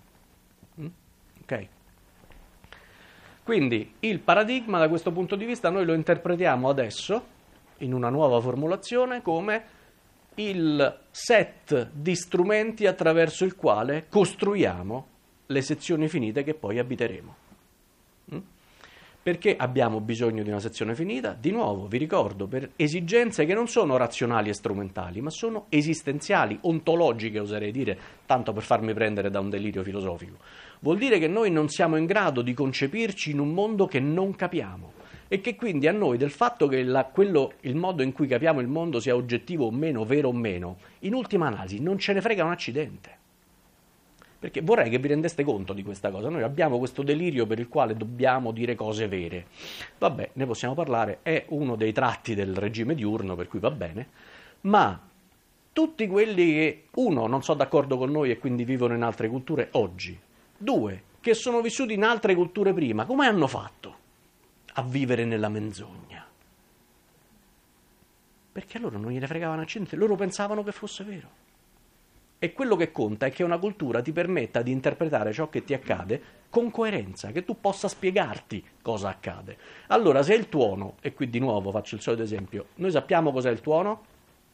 Ok. Quindi il paradigma da questo punto di vista noi lo interpretiamo adesso in una nuova formulazione come il set di strumenti attraverso il quale costruiamo le sezioni finite che poi abiteremo. Perché abbiamo bisogno di una sezione finita? Di nuovo, vi ricordo, per esigenze che non sono razionali e strumentali, ma sono esistenziali, ontologiche, oserei dire, tanto per farmi prendere da un delirio filosofico. Vuol dire che noi non siamo in grado di concepirci in un mondo che non capiamo. e che quindi a noi del fatto che il modo in cui capiamo il mondo sia oggettivo o meno, vero o meno, in ultima analisi non ce ne frega un accidente. Perché vorrei che vi rendeste conto di questa cosa. Noi abbiamo questo delirio per il quale dobbiamo dire cose vere. Vabbè, ne possiamo parlare, è uno dei tratti del regime diurno, per cui va bene, ma tutti quelli che, uno, non sono d'accordo con noi e quindi vivono in altre culture oggi, due, che sono vissuti in altre culture prima, come hanno fatto a vivere nella menzogna? Perché a loro non gliene fregava un accidente, loro pensavano che fosse vero. E quello che conta è che una cultura ti permetta di interpretare ciò che ti accade con coerenza, che tu possa spiegarti cosa accade. Allora, se il tuono, e qui di nuovo faccio il solito esempio, noi sappiamo cos'è il tuono?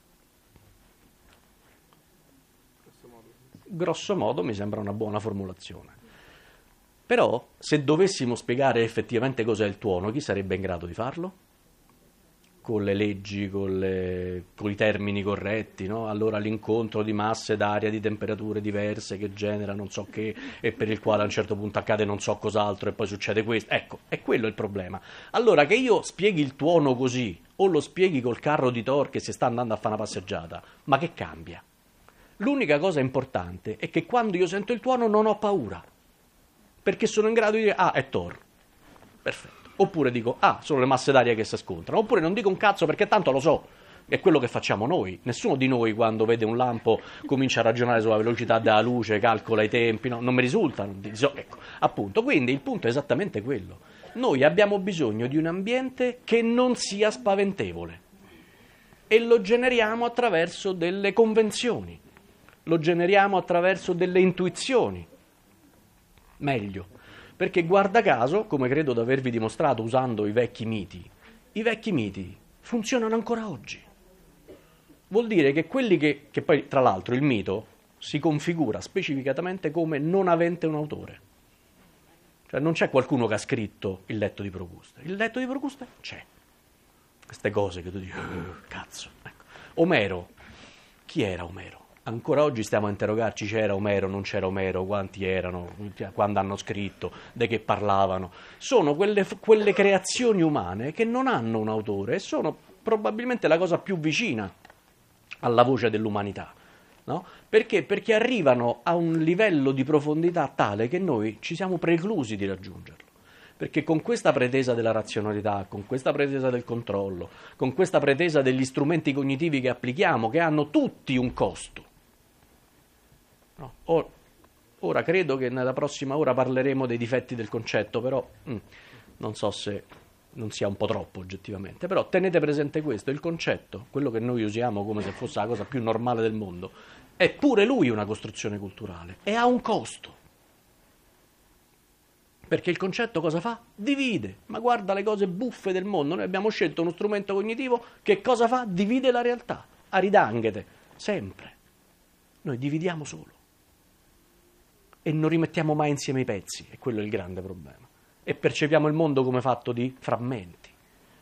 Grosso modo mi sembra una buona formulazione. Però, se dovessimo spiegare effettivamente cos'è il tuono, chi sarebbe in grado di farlo? Con le leggi, con i termini corretti, no? Allora l'incontro di masse d'aria di temperature diverse che genera non so che e per il quale a un certo punto accade non so cos'altro e poi succede questo. Ecco, è quello il problema. Allora che io spieghi il tuono così o lo spieghi col carro di Thor che si sta andando a fare una passeggiata, ma che cambia? L'unica cosa importante è che quando io sento il tuono non ho paura, perché sono in grado di dire ah, è Thor. Perfetto. Oppure dico, ah, sono le masse d'aria che si scontrano. Oppure non dico un cazzo perché tanto lo so. È quello che facciamo noi. Nessuno di noi quando vede un lampo comincia a ragionare sulla velocità della luce, calcola i tempi. No, non mi risulta. Ecco, appunto. Quindi il punto è esattamente quello. Noi abbiamo bisogno di un ambiente che non sia spaventevole. E lo generiamo attraverso delle convenzioni. Lo generiamo attraverso delle intuizioni. Meglio. Perché guarda caso, come credo di avervi dimostrato usando i vecchi miti funzionano ancora oggi. Vuol dire che quelli che poi, tra l'altro, il mito si configura specificatamente come non avente un autore. Cioè non c'è qualcuno che ha scritto il letto di Procuste. Il letto di Procuste c'è. Queste cose che tu dici, cazzo. Ecco. Omero. Chi era Omero? Ancora oggi stiamo a interrogarci, c'era Omero, non c'era Omero, quanti erano, quando hanno scritto, di che parlavano. Sono quelle creazioni umane che non hanno un autore e sono probabilmente la cosa più vicina alla voce dell'umanità. No? Perché? Perché arrivano a un livello di profondità tale che noi ci siamo preclusi di raggiungerlo. Perché con questa pretesa della razionalità, con questa pretesa del controllo, con questa pretesa degli strumenti cognitivi che applichiamo, che hanno tutti un costo. No. Ora credo che nella prossima ora parleremo dei difetti del concetto, però non so se non sia un po' troppo oggettivamente. Però tenete presente questo, il concetto, quello che noi usiamo come se fosse la cosa più normale del mondo, è pure lui una costruzione culturale e ha un costo. Perché il concetto cosa fa? Divide. Ma guarda le cose buffe del mondo. Noi abbiamo scelto uno strumento cognitivo che cosa fa? Divide la realtà. Aridanghete. Sempre. Noi dividiamo solo. E non rimettiamo mai insieme i pezzi. E quello è il grande problema. E percepiamo il mondo come fatto di frammenti.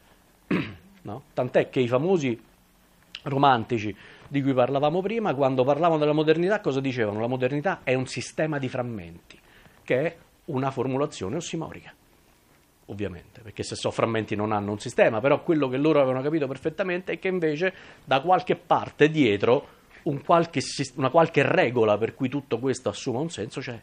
No? Tant'è che i famosi romantici di cui parlavamo prima, quando parlavano della modernità, cosa dicevano? La modernità è un sistema di frammenti, che è una formulazione ossimorica, ovviamente, perché se so frammenti non hanno un sistema, però quello che loro avevano capito perfettamente è che invece da qualche parte dietro una qualche regola per cui tutto questo assuma un senso c'è.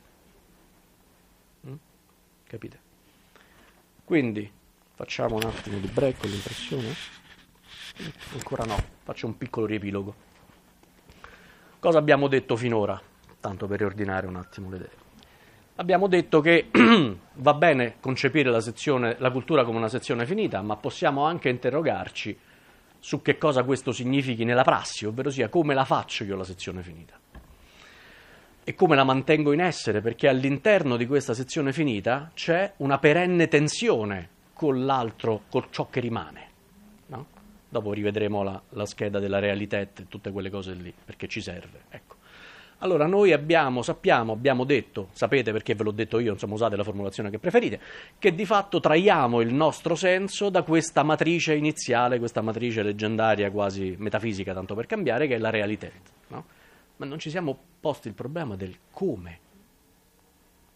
Capite? Quindi facciamo un attimo di break con l'impressione? Ancora no, faccio un piccolo riepilogo. Cosa abbiamo detto finora? Tanto per riordinare un attimo le idee. Abbiamo detto che va bene concepire la cultura come una sezione finita, ma possiamo anche interrogarci su che cosa questo significhi nella prassi, ovvero sia come la faccio io la sezione finita e come la mantengo in essere, perché all'interno di questa sezione finita c'è una perenne tensione con l'altro, con ciò che rimane. No? Dopo rivedremo la scheda della realità e tutte quelle cose lì, perché ci serve. Ecco. Allora noi abbiamo detto, sapete perché ve l'ho detto io, insomma usate la formulazione che preferite, che di fatto traiamo il nostro senso da questa matrice iniziale, questa matrice leggendaria quasi metafisica, tanto per cambiare, che è la realità. No? Ma non ci siamo posti il problema del come.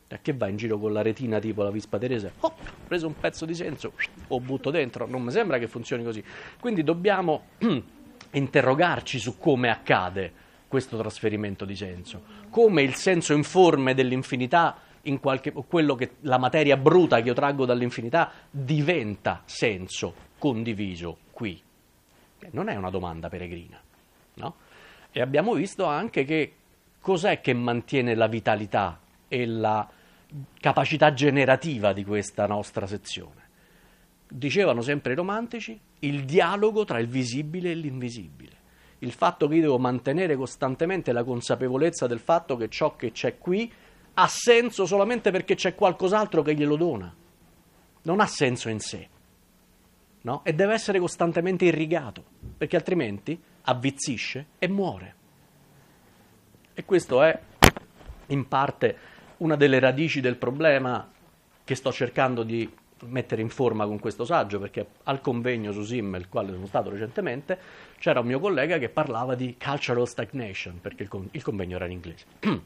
Che va in giro con la retina tipo la Vispa Teresa, ho preso un pezzo di senso, lo butto dentro, non mi sembra che funzioni così. Quindi dobbiamo interrogarci su come accade questo trasferimento di senso, come il senso informe dell'infinità, quello che la materia bruta che io traggo dall'infinità diventa senso condiviso qui. Non è una domanda peregrina, no? E abbiamo visto anche che cos'è che mantiene la vitalità e la capacità generativa di questa nostra sezione. Dicevano sempre i romantici, il dialogo tra il visibile e l'invisibile. Il fatto che io devo mantenere costantemente la consapevolezza del fatto che ciò che c'è qui ha senso solamente perché c'è qualcos'altro che glielo dona. Non ha senso in sé, no? E deve essere costantemente irrigato, perché altrimenti avvizzisce e muore. E questo è in parte una delle radici del problema che sto cercando di mettere in forma con questo saggio, perché al convegno su Simmel, al quale sono stato recentemente, c'era un mio collega che parlava di cultural stagnation, perché il convegno era in inglese.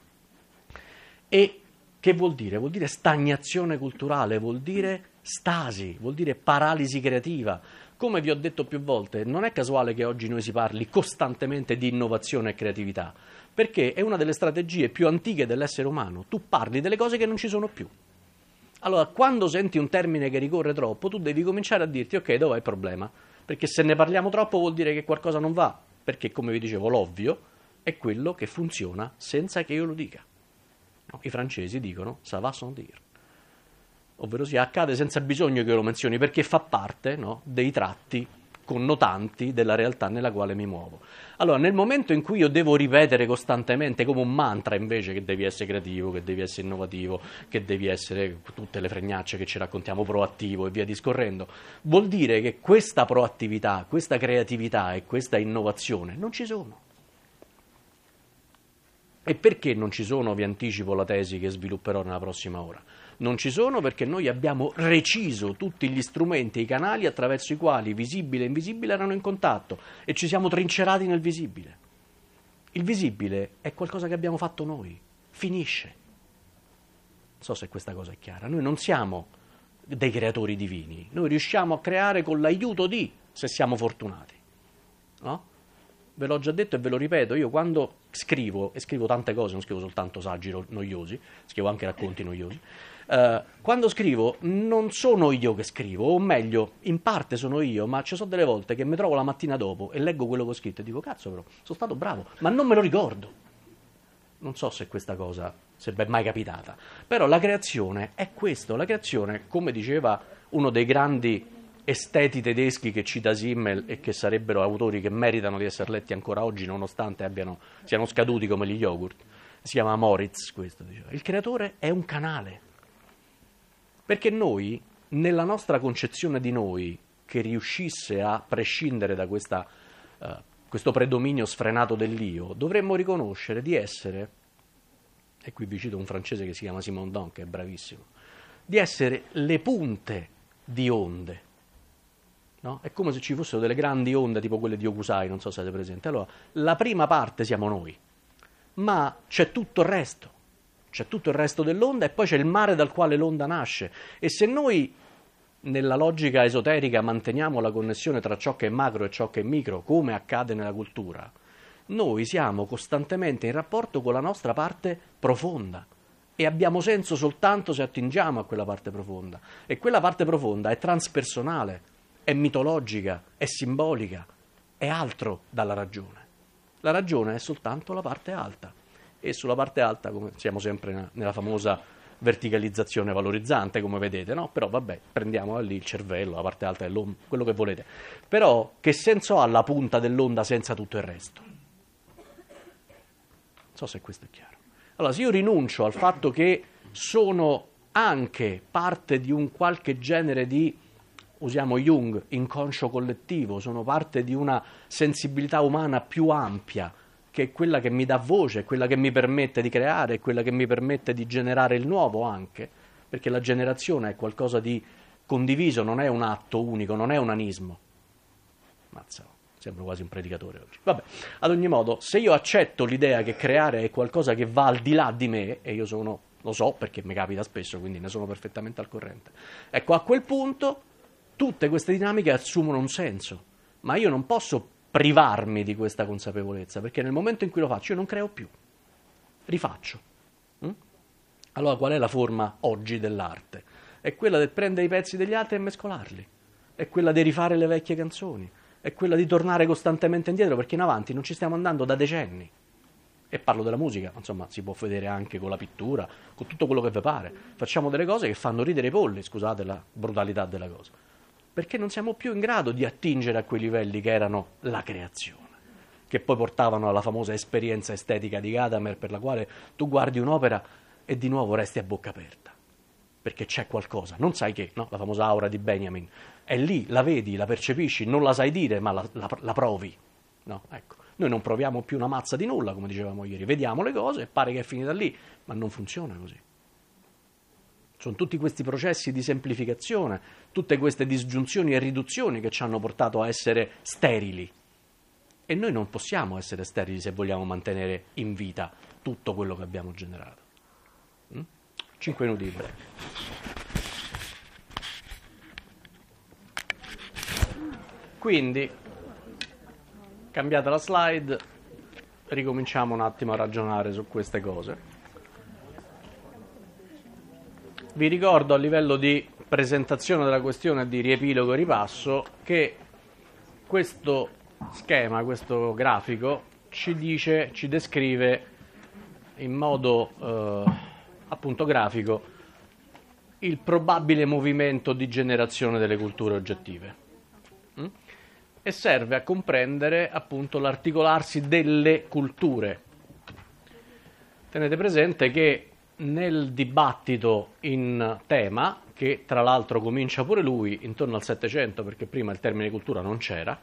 E che vuol dire? Vuol dire stagnazione culturale, vuol dire stasi, vuol dire paralisi creativa. Come vi ho detto più volte, non è casuale che oggi noi si parli costantemente di innovazione e creatività, perché è una delle strategie più antiche dell'essere umano. Tu parli delle cose che non ci sono più. Allora, quando senti un termine che ricorre troppo, tu devi cominciare a dirti, ok, dov'è il problema? Perché se ne parliamo troppo vuol dire che qualcosa non va, perché, come vi dicevo, l'ovvio è quello che funziona senza che io lo dica. No? I francesi dicono ça va sans dire, ovvero sia accade senza bisogno che io lo menzioni, perché fa parte, no, dei tratti connotanti della realtà nella quale mi muovo. Allora, nel momento in cui io devo ripetere costantemente come un mantra invece che devi essere creativo, che devi essere innovativo, che devi essere tutte le fregnacce che ci raccontiamo proattivo e via discorrendo, vuol dire che questa proattività, questa creatività e questa innovazione non ci sono. E perché non ci sono? Vi anticipo la tesi che svilupperò nella prossima ora. Non ci sono perché noi abbiamo reciso tutti gli strumenti e i canali attraverso i quali visibile e invisibile erano in contatto e ci siamo trincerati nel visibile. Il visibile è qualcosa che abbiamo fatto noi, finisce. Non so se questa cosa è chiara. Noi non siamo dei creatori divini, noi riusciamo a creare con l'aiuto di, se siamo fortunati, no? Ve l'ho già detto e ve lo ripeto, io quando scrivo, e scrivo tante cose, non scrivo soltanto saggi noiosi, scrivo anche racconti noiosi, quando scrivo non sono io che scrivo, o meglio, in parte sono io, ma ci sono delle volte che mi trovo la mattina dopo e leggo quello che ho scritto e dico, cazzo però, sono stato bravo, ma non me lo ricordo. Non so se questa cosa, se è mai capitata, però la creazione è questo, la creazione, come diceva uno dei grandi esteti tedeschi che cita Simmel e che sarebbero autori che meritano di essere letti ancora oggi nonostante siano scaduti come gli yogurt, si chiama Moritz questo, diceva. Il creatore è un canale, perché noi, nella nostra concezione di noi, che riuscisse a prescindere da questo predominio sfrenato dell'io, dovremmo riconoscere di essere, e qui vi cito un francese che si chiama Simon Don, che è bravissimo, di essere le punte di onde. No? È come se ci fossero delle grandi onde tipo quelle di Hokusai, non so se siete presenti. Allora, la prima parte siamo noi, ma c'è tutto il resto dell'onda e poi c'è il mare dal quale l'onda nasce. E se noi, nella logica esoterica, manteniamo la connessione tra ciò che è macro e ciò che è micro, come accade nella cultura, noi siamo costantemente in rapporto con la nostra parte profonda e abbiamo senso soltanto se attingiamo a quella parte profonda. E quella parte profonda è transpersonale, è mitologica, è simbolica, è altro dalla ragione. La ragione è soltanto la parte alta. E sulla parte alta, come siamo sempre nella famosa verticalizzazione valorizzante, come vedete, no? Però vabbè, prendiamo lì il cervello, la parte alta dell'onda, quello che volete. Però che senso ha la punta dell'onda senza tutto il resto? Non so se questo è chiaro. Allora, se io rinuncio al fatto che sono anche parte di un qualche genere di, usiamo Jung, inconscio collettivo, sono parte di una sensibilità umana più ampia, che è quella che mi dà voce, quella che mi permette di creare, quella che mi permette di generare il nuovo anche, perché la generazione è qualcosa di condiviso, non è un atto unico, non è un anismo. Mazza, sembro quasi un predicatore oggi. Vabbè, ad ogni modo, se io accetto l'idea che creare è qualcosa che va al di là di me, e io sono Lo so perché mi capita spesso, quindi ne sono perfettamente al corrente. Ecco, a quel punto tutte queste dinamiche assumono un senso, ma io non posso privarmi di questa consapevolezza, perché nel momento in cui lo faccio io non creo più, rifaccio. Allora qual è la forma oggi dell'arte? È quella del prendere i pezzi degli altri e mescolarli, è quella di rifare le vecchie canzoni, è quella di tornare costantemente indietro, perché in avanti non ci stiamo andando da decenni. E parlo della musica, insomma, si può vedere anche con la pittura, con tutto quello che vi pare. Facciamo delle cose che fanno ridere i polli, scusate la brutalità della cosa, perché non siamo più in grado di attingere a quei livelli che erano la creazione, che poi portavano alla famosa esperienza estetica di Gadamer, per la quale tu guardi un'opera e di nuovo resti a bocca aperta, perché c'è qualcosa, non sai che, no? La famosa aura di Benjamin, è lì, la vedi, la percepisci, non la sai dire, ma la provi, no? Ecco. Noi non proviamo più una mazza di nulla, come dicevamo ieri, vediamo le cose e pare che è finita lì, ma non funziona così. Sono tutti questi processi di semplificazione, tutte queste disgiunzioni e riduzioni che ci hanno portato a essere sterili. E noi non possiamo essere sterili se vogliamo mantenere in vita tutto quello che abbiamo generato. 5 minuti di breve. Quindi, cambiata la slide, ricominciamo un attimo a ragionare su queste cose. Vi ricordo a livello di presentazione della questione e di riepilogo e ripasso che questo schema, questo grafico ci descrive in modo appunto grafico il probabile movimento di generazione delle culture oggettive. E serve a comprendere appunto l'articolarsi delle culture. Tenete presente che nel dibattito in tema, che tra l'altro comincia pure lui intorno al Settecento, perché prima il termine cultura non c'era,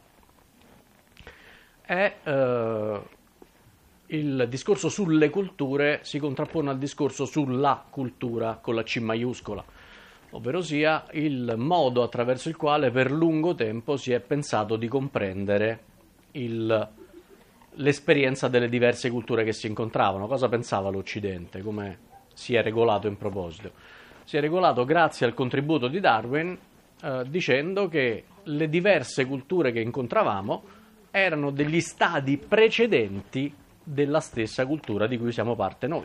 il discorso sulle culture si contrappone al discorso sulla cultura con la C maiuscola, ovvero sia il modo attraverso il quale per lungo tempo si è pensato di comprendere l'esperienza delle diverse culture che si incontravano. Cosa pensava l'Occidente? Come si è regolato in proposito? Si è regolato grazie al contributo di Darwin dicendo che le diverse culture che incontravamo erano degli stadi precedenti della stessa cultura di cui siamo parte noi.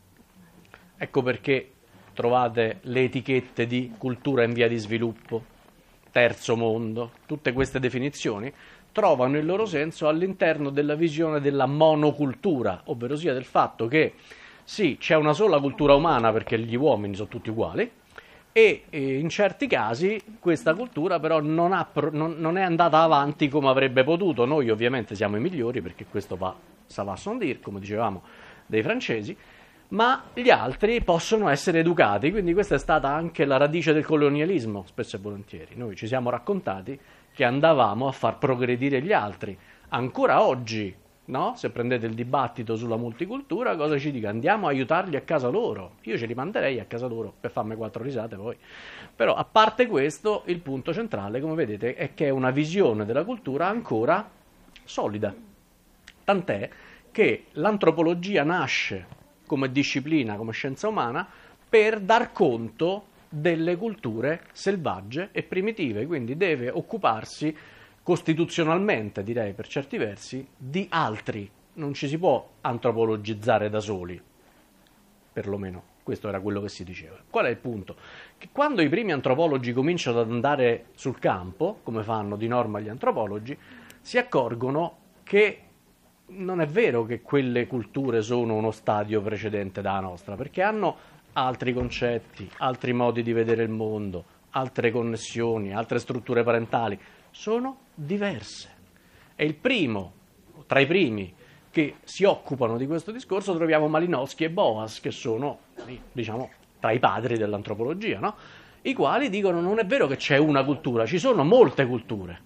Ecco perché trovate le etichette di cultura in via di sviluppo, terzo mondo, tutte queste definizioni trovano il loro senso all'interno della visione della monocultura, ovvero sia del fatto che sì, c'è una sola cultura umana perché gli uomini sono tutti uguali e in certi casi questa cultura però non è andata avanti come avrebbe potuto. Noi ovviamente siamo i migliori perché questo ça va sans dire, come dicevamo, dei francesi, ma gli altri possono essere educati, quindi questa è stata anche la radice del colonialismo, spesso e volentieri. Noi ci siamo raccontati che andavamo a far progredire gli altri. Ancora oggi, no? Se prendete il dibattito sulla multicultura, cosa ci dica? Andiamo a aiutarli a casa loro. Io ce li manderei a casa loro per farmi 4 risate poi. Però a parte questo, il punto centrale, come vedete, è che è una visione della cultura ancora solida. Tant'è che l'antropologia nasce come disciplina, come scienza umana, per dar conto delle culture selvagge e primitive, quindi deve occuparsi costituzionalmente, direi per certi versi, di altri. Non ci si può antropologizzare da soli, perlomeno questo era quello che si diceva. Qual è il punto? Che quando i primi antropologi cominciano ad andare sul campo, come fanno di norma gli antropologi, si accorgono che non è vero che quelle culture sono uno stadio precedente dalla nostra, perché hanno altri concetti, altri modi di vedere il mondo, altre connessioni, altre strutture parentali, sono diverse. E il primo, tra i primi che si occupano di questo discorso troviamo Malinowski e Boas, che sono, diciamo, tra i padri dell'antropologia, no? I quali dicono non è vero che c'è una cultura, ci sono molte culture.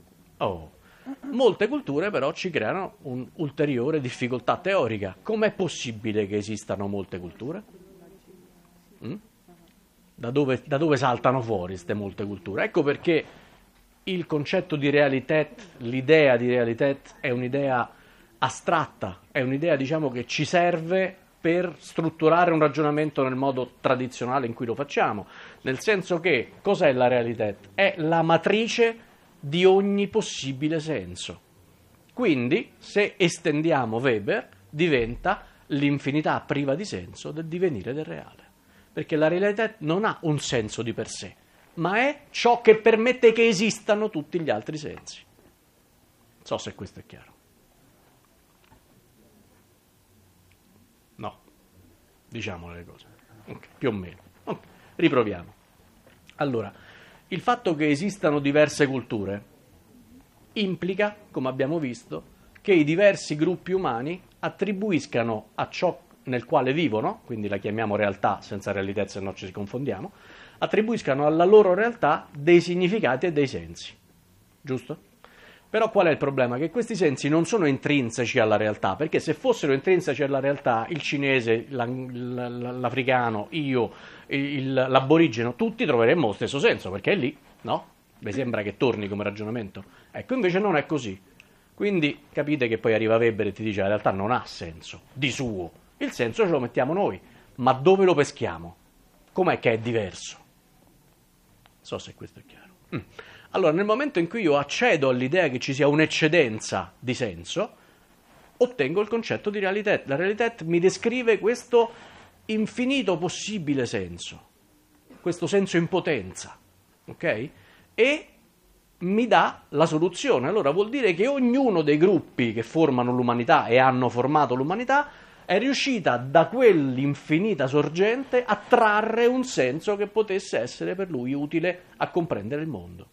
Molte culture però ci creano un'ulteriore difficoltà teorica. Com'è possibile che esistano molte culture? Da dove saltano fuori queste molte culture? Ecco perché il concetto di realitet, l'idea di realitet è un'idea astratta, è un'idea, diciamo, che ci serve per strutturare un ragionamento nel modo tradizionale in cui lo facciamo, nel senso che cos'è la realità? È la matrice di ogni possibile senso. Quindi, se estendiamo Weber, diventa l'infinità priva di senso del divenire del reale, perché la realità non ha un senso di per sé, ma è ciò che permette che esistano tutti gli altri sensi. Non so se questo è chiaro. No, diciamo le cose. Okay, più o meno. Okay, riproviamo. Allora, il fatto che esistano diverse culture implica, come abbiamo visto, che i diversi gruppi umani attribuiscano a ciò nel quale vivono, quindi la chiamiamo realtà senza realità, se no ci confondiamo, attribuiscano alla loro realtà dei significati e dei sensi. Giusto? Però qual è il problema? Che questi sensi non sono intrinseci alla realtà, perché se fossero intrinseci alla realtà, il cinese, l'africano, io, l'aborigeno, tutti troveremmo lo stesso senso, perché è lì, no? Vi sembra che torni come ragionamento? Ecco, invece non è così. Quindi capite che poi arriva Weber e ti dice che la realtà non ha senso, di suo. Il senso ce lo mettiamo noi, ma dove lo peschiamo? Com'è che è diverso? Non so se questo è chiaro. Allora, nel momento in cui io accedo all'idea che ci sia un'eccedenza di senso, ottengo il concetto di realità. La realità mi descrive questo infinito possibile senso, questo senso in potenza, ok? E mi dà la soluzione. Allora vuol dire che ognuno dei gruppi che formano l'umanità e hanno formato l'umanità è riuscita da quell'infinita sorgente a trarre un senso che potesse essere per lui utile a comprendere il mondo.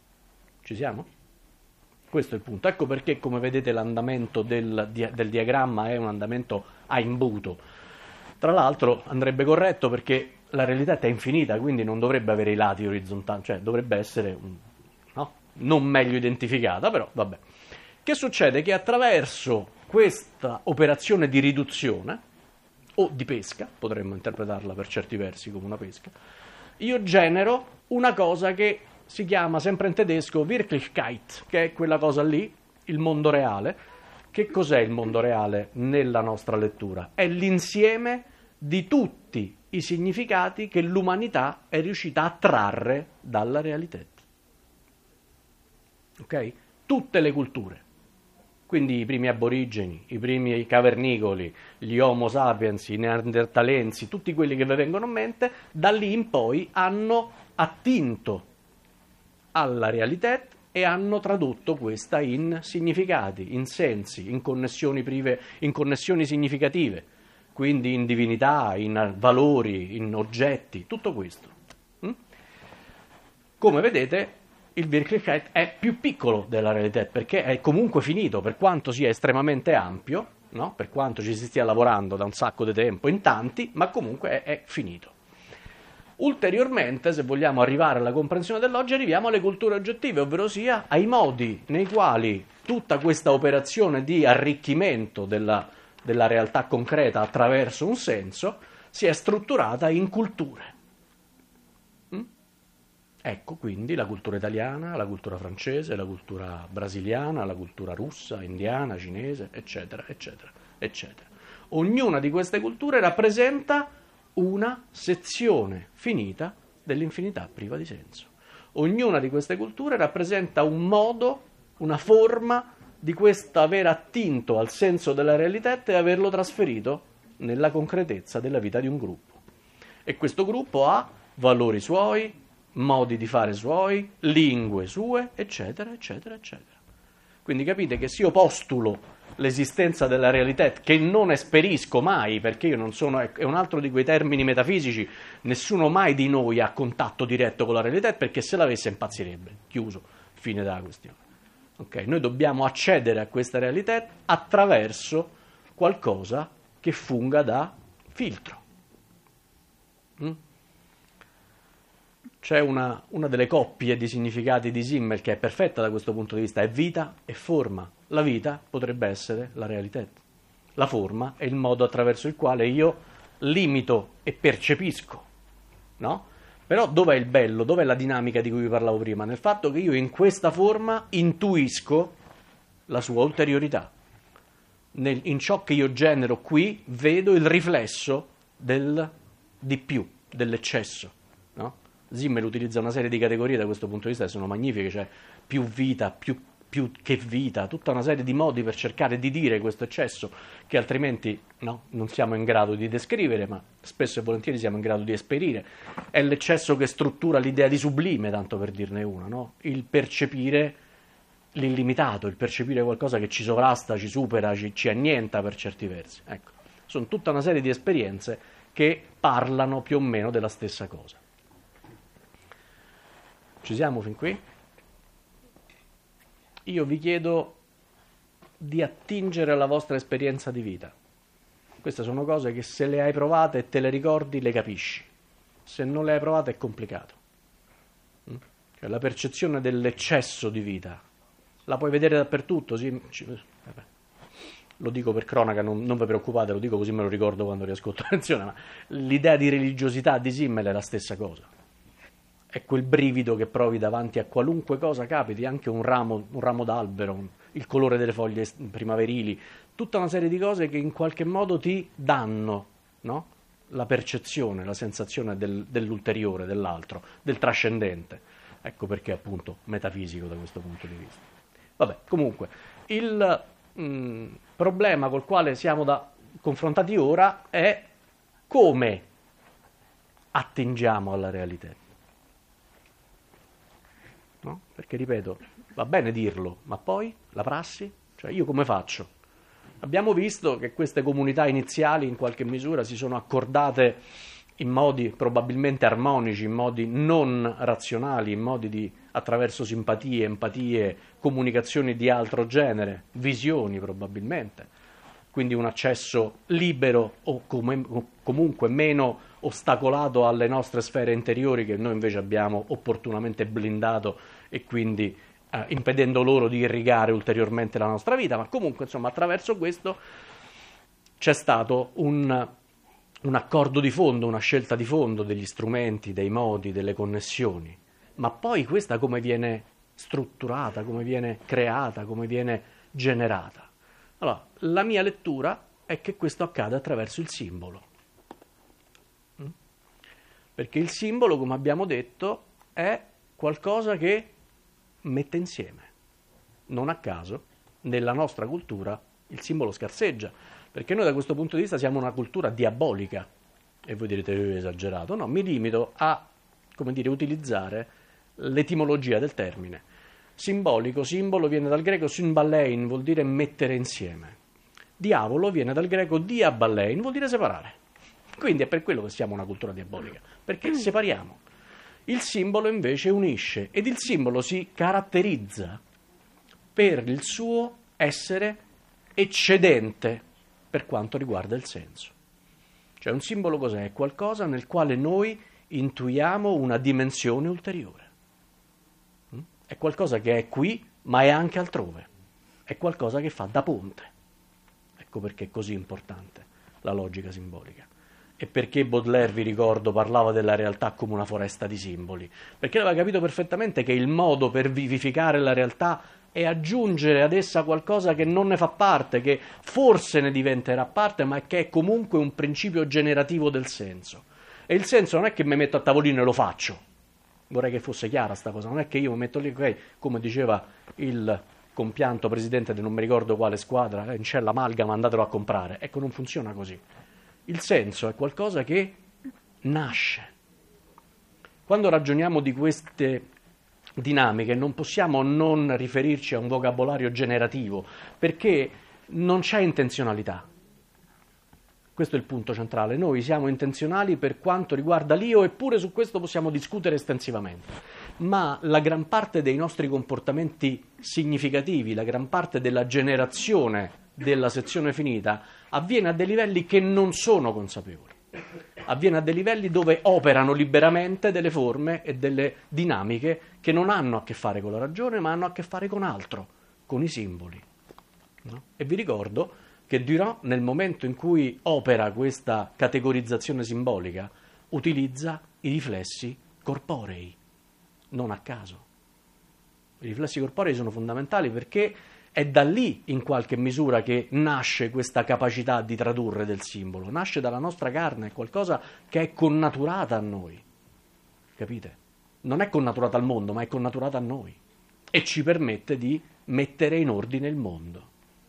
Ci siamo? Questo è il punto. Ecco perché, come vedete, l'andamento del diagramma è un andamento a imbuto. Tra l'altro andrebbe corretto perché la realità è infinita, quindi non dovrebbe avere i lati orizzontali, cioè dovrebbe essere no? Non meglio identificata, però vabbè. Che succede? Che attraverso questa operazione di riduzione o di pesca, potremmo interpretarla per certi versi come una pesca, io genero una cosa che si chiama, sempre in tedesco, Wirklichkeit, che è quella cosa lì, il mondo reale. Che cos'è il mondo reale nella nostra lettura? È l'insieme di tutti i significati che l'umanità è riuscita a trarre dalla realità. Ok? Tutte le culture. Quindi i primi aborigeni, i primi cavernicoli, gli Homo sapiens, i neandertalensi, tutti quelli che vi vengono in mente, da lì in poi hanno attinto alla realità e hanno tradotto questa in significati, in sensi, in connessioni prive, in connessioni significative, quindi in divinità, in valori, in oggetti, tutto questo. Come vedete, il Wirklichkeit è più piccolo della realità, perché è comunque finito, per quanto sia estremamente ampio, no? Per quanto ci si stia lavorando da un sacco di tempo in tanti, ma comunque è finito. Ulteriormente, se vogliamo arrivare alla comprensione dell'oggi, arriviamo alle culture oggettive, ovvero sia ai modi nei quali tutta questa operazione di arricchimento della realtà concreta attraverso un senso si è strutturata in culture. Ecco quindi la cultura italiana, la cultura francese, la cultura brasiliana, la cultura russa, indiana, cinese, eccetera, eccetera, eccetera. Ognuna di queste culture rappresenta una sezione finita dell'infinità priva di senso. Ognuna di queste culture rappresenta un modo, una forma di questo aver attinto al senso della realità e averlo trasferito nella concretezza della vita di un gruppo. E questo gruppo ha valori suoi, modi di fare suoi, lingue sue, eccetera, eccetera, eccetera. Quindi capite che se io postulo l'esistenza della realità, che non esperisco mai, perché io non sono, è un altro di quei termini metafisici, nessuno mai di noi ha contatto diretto con la realità, perché se l'avesse impazzirebbe, chiuso, fine della questione. Okay? Noi dobbiamo accedere a questa realtà attraverso qualcosa che funga da filtro. C'è una delle coppie di significati di Simmel che è perfetta da questo punto di vista, è vita e forma. La vita potrebbe essere la realità. La forma è il modo attraverso il quale io limito e percepisco, no? Però dov'è il bello, dov'è la dinamica di cui vi parlavo prima? Nel fatto che io in questa forma intuisco la sua ulteriorità. in ciò che io genero qui vedo il riflesso di più, dell'eccesso, no? Simmel utilizza una serie di categorie da questo punto di vista che sono magnifiche, cioè più vita, più che vita, tutta una serie di modi per cercare di dire questo eccesso che altrimenti non siamo in grado di descrivere, ma spesso e volentieri siamo in grado di esperire. È l'eccesso che struttura l'idea di sublime, tanto per dirne una, no? Il percepire l'illimitato, il percepire qualcosa che ci sovrasta, ci supera, ci annienta per certi versi. Ecco, sono tutta una serie di esperienze che parlano più o meno della stessa cosa. Ci siamo fin qui? Io vi chiedo di attingere alla vostra esperienza di vita. Queste sono cose che se le hai provate e te le ricordi, le capisci. Se non le hai provate è complicato. Cioè, la percezione dell'eccesso di vita la puoi vedere dappertutto, sì? Vabbè. Lo dico per cronaca, non vi preoccupate, lo dico così me lo ricordo quando riascolto la lezione, ma l'idea di religiosità di Simmel è la stessa cosa. È quel brivido che provi davanti a qualunque cosa capiti, anche un ramo d'albero, il colore delle foglie primaverili, tutta una serie di cose che in qualche modo ti danno, no? La percezione, la sensazione dell'ulteriore, dell'altro, del trascendente. Ecco perché appunto metafisico da questo punto di vista. Vabbè, comunque, il problema col quale siamo confrontati ora è come attingiamo alla realità. No? Perché, ripeto, va bene dirlo, ma poi la prassi? Cioè, io come faccio? Abbiamo visto che queste comunità iniziali in qualche misura si sono accordate in modi probabilmente armonici, in modi non razionali, in modi attraverso simpatie, empatie, comunicazioni di altro genere, visioni probabilmente, quindi un accesso libero o comunque meno ostacolato alle nostre sfere interiori che noi invece abbiamo opportunamente blindato e quindi impedendo loro di irrigare ulteriormente la nostra vita, ma comunque insomma attraverso questo c'è stato un accordo di fondo, una scelta di fondo degli strumenti, dei modi, delle connessioni, ma poi questa come viene strutturata, come viene creata, come viene generata. Allora, la mia lettura è che questo accade attraverso il simbolo. Perché il simbolo, come abbiamo detto, è qualcosa che mette insieme. Non a caso, nella nostra cultura, il simbolo scarseggia, perché noi da questo punto di vista siamo una cultura diabolica. E voi direte, esagerato. No, mi limito a, utilizzare l'etimologia del termine. Simbolico, simbolo viene dal greco symballein, vuol dire mettere insieme. Diavolo viene dal greco diaballein, vuol dire separare. Quindi è per quello che siamo una cultura diabolica, perché separiamo. Il simbolo invece unisce, ed il simbolo si caratterizza per il suo essere eccedente per quanto riguarda il senso. Cioè un simbolo cos'è? È qualcosa nel quale noi intuiamo una dimensione ulteriore. È qualcosa che è qui, ma è anche altrove. È qualcosa che fa da ponte. Ecco perché è così importante la logica simbolica. E perché Baudelaire, vi ricordo, parlava della realtà come una foresta di simboli. Perché aveva capito perfettamente che il modo per vivificare la realtà è aggiungere ad essa qualcosa che non ne fa parte, che forse ne diventerà parte, ma che è comunque un principio generativo del senso. E il senso non è che mi metto a tavolino e lo faccio. Vorrei che fosse chiara sta cosa, non è che io mi metto lì, okay, come diceva il compianto presidente di non mi ricordo quale squadra, c'è l'amalgama, andatelo a comprare. Ecco, non funziona così. Il senso è qualcosa che nasce. Quando ragioniamo di queste dinamiche non possiamo non riferirci a un vocabolario generativo, perché non c'è intenzionalità. Questo è il punto centrale. Noi siamo intenzionali per quanto riguarda l'io, eppure su questo possiamo discutere estensivamente. Ma la gran parte dei nostri comportamenti significativi, la gran parte della generazione della sezione finita, avviene a dei livelli che non sono consapevoli. Avviene a dei livelli dove operano liberamente delle forme e delle dinamiche che non hanno a che fare con la ragione, ma hanno a che fare con altro, con i simboli. No? E vi ricordo che Duras, nel momento in cui opera questa categorizzazione simbolica, utilizza i riflessi corporei, non a caso. I riflessi corporei sono fondamentali perché È da lì, in qualche misura, che nasce questa capacità di tradurre del simbolo. Nasce dalla nostra carne, è qualcosa che è connaturata a noi. Capite? Non è connaturata al mondo, ma è connaturata a noi. E ci permette di mettere in ordine il mondo.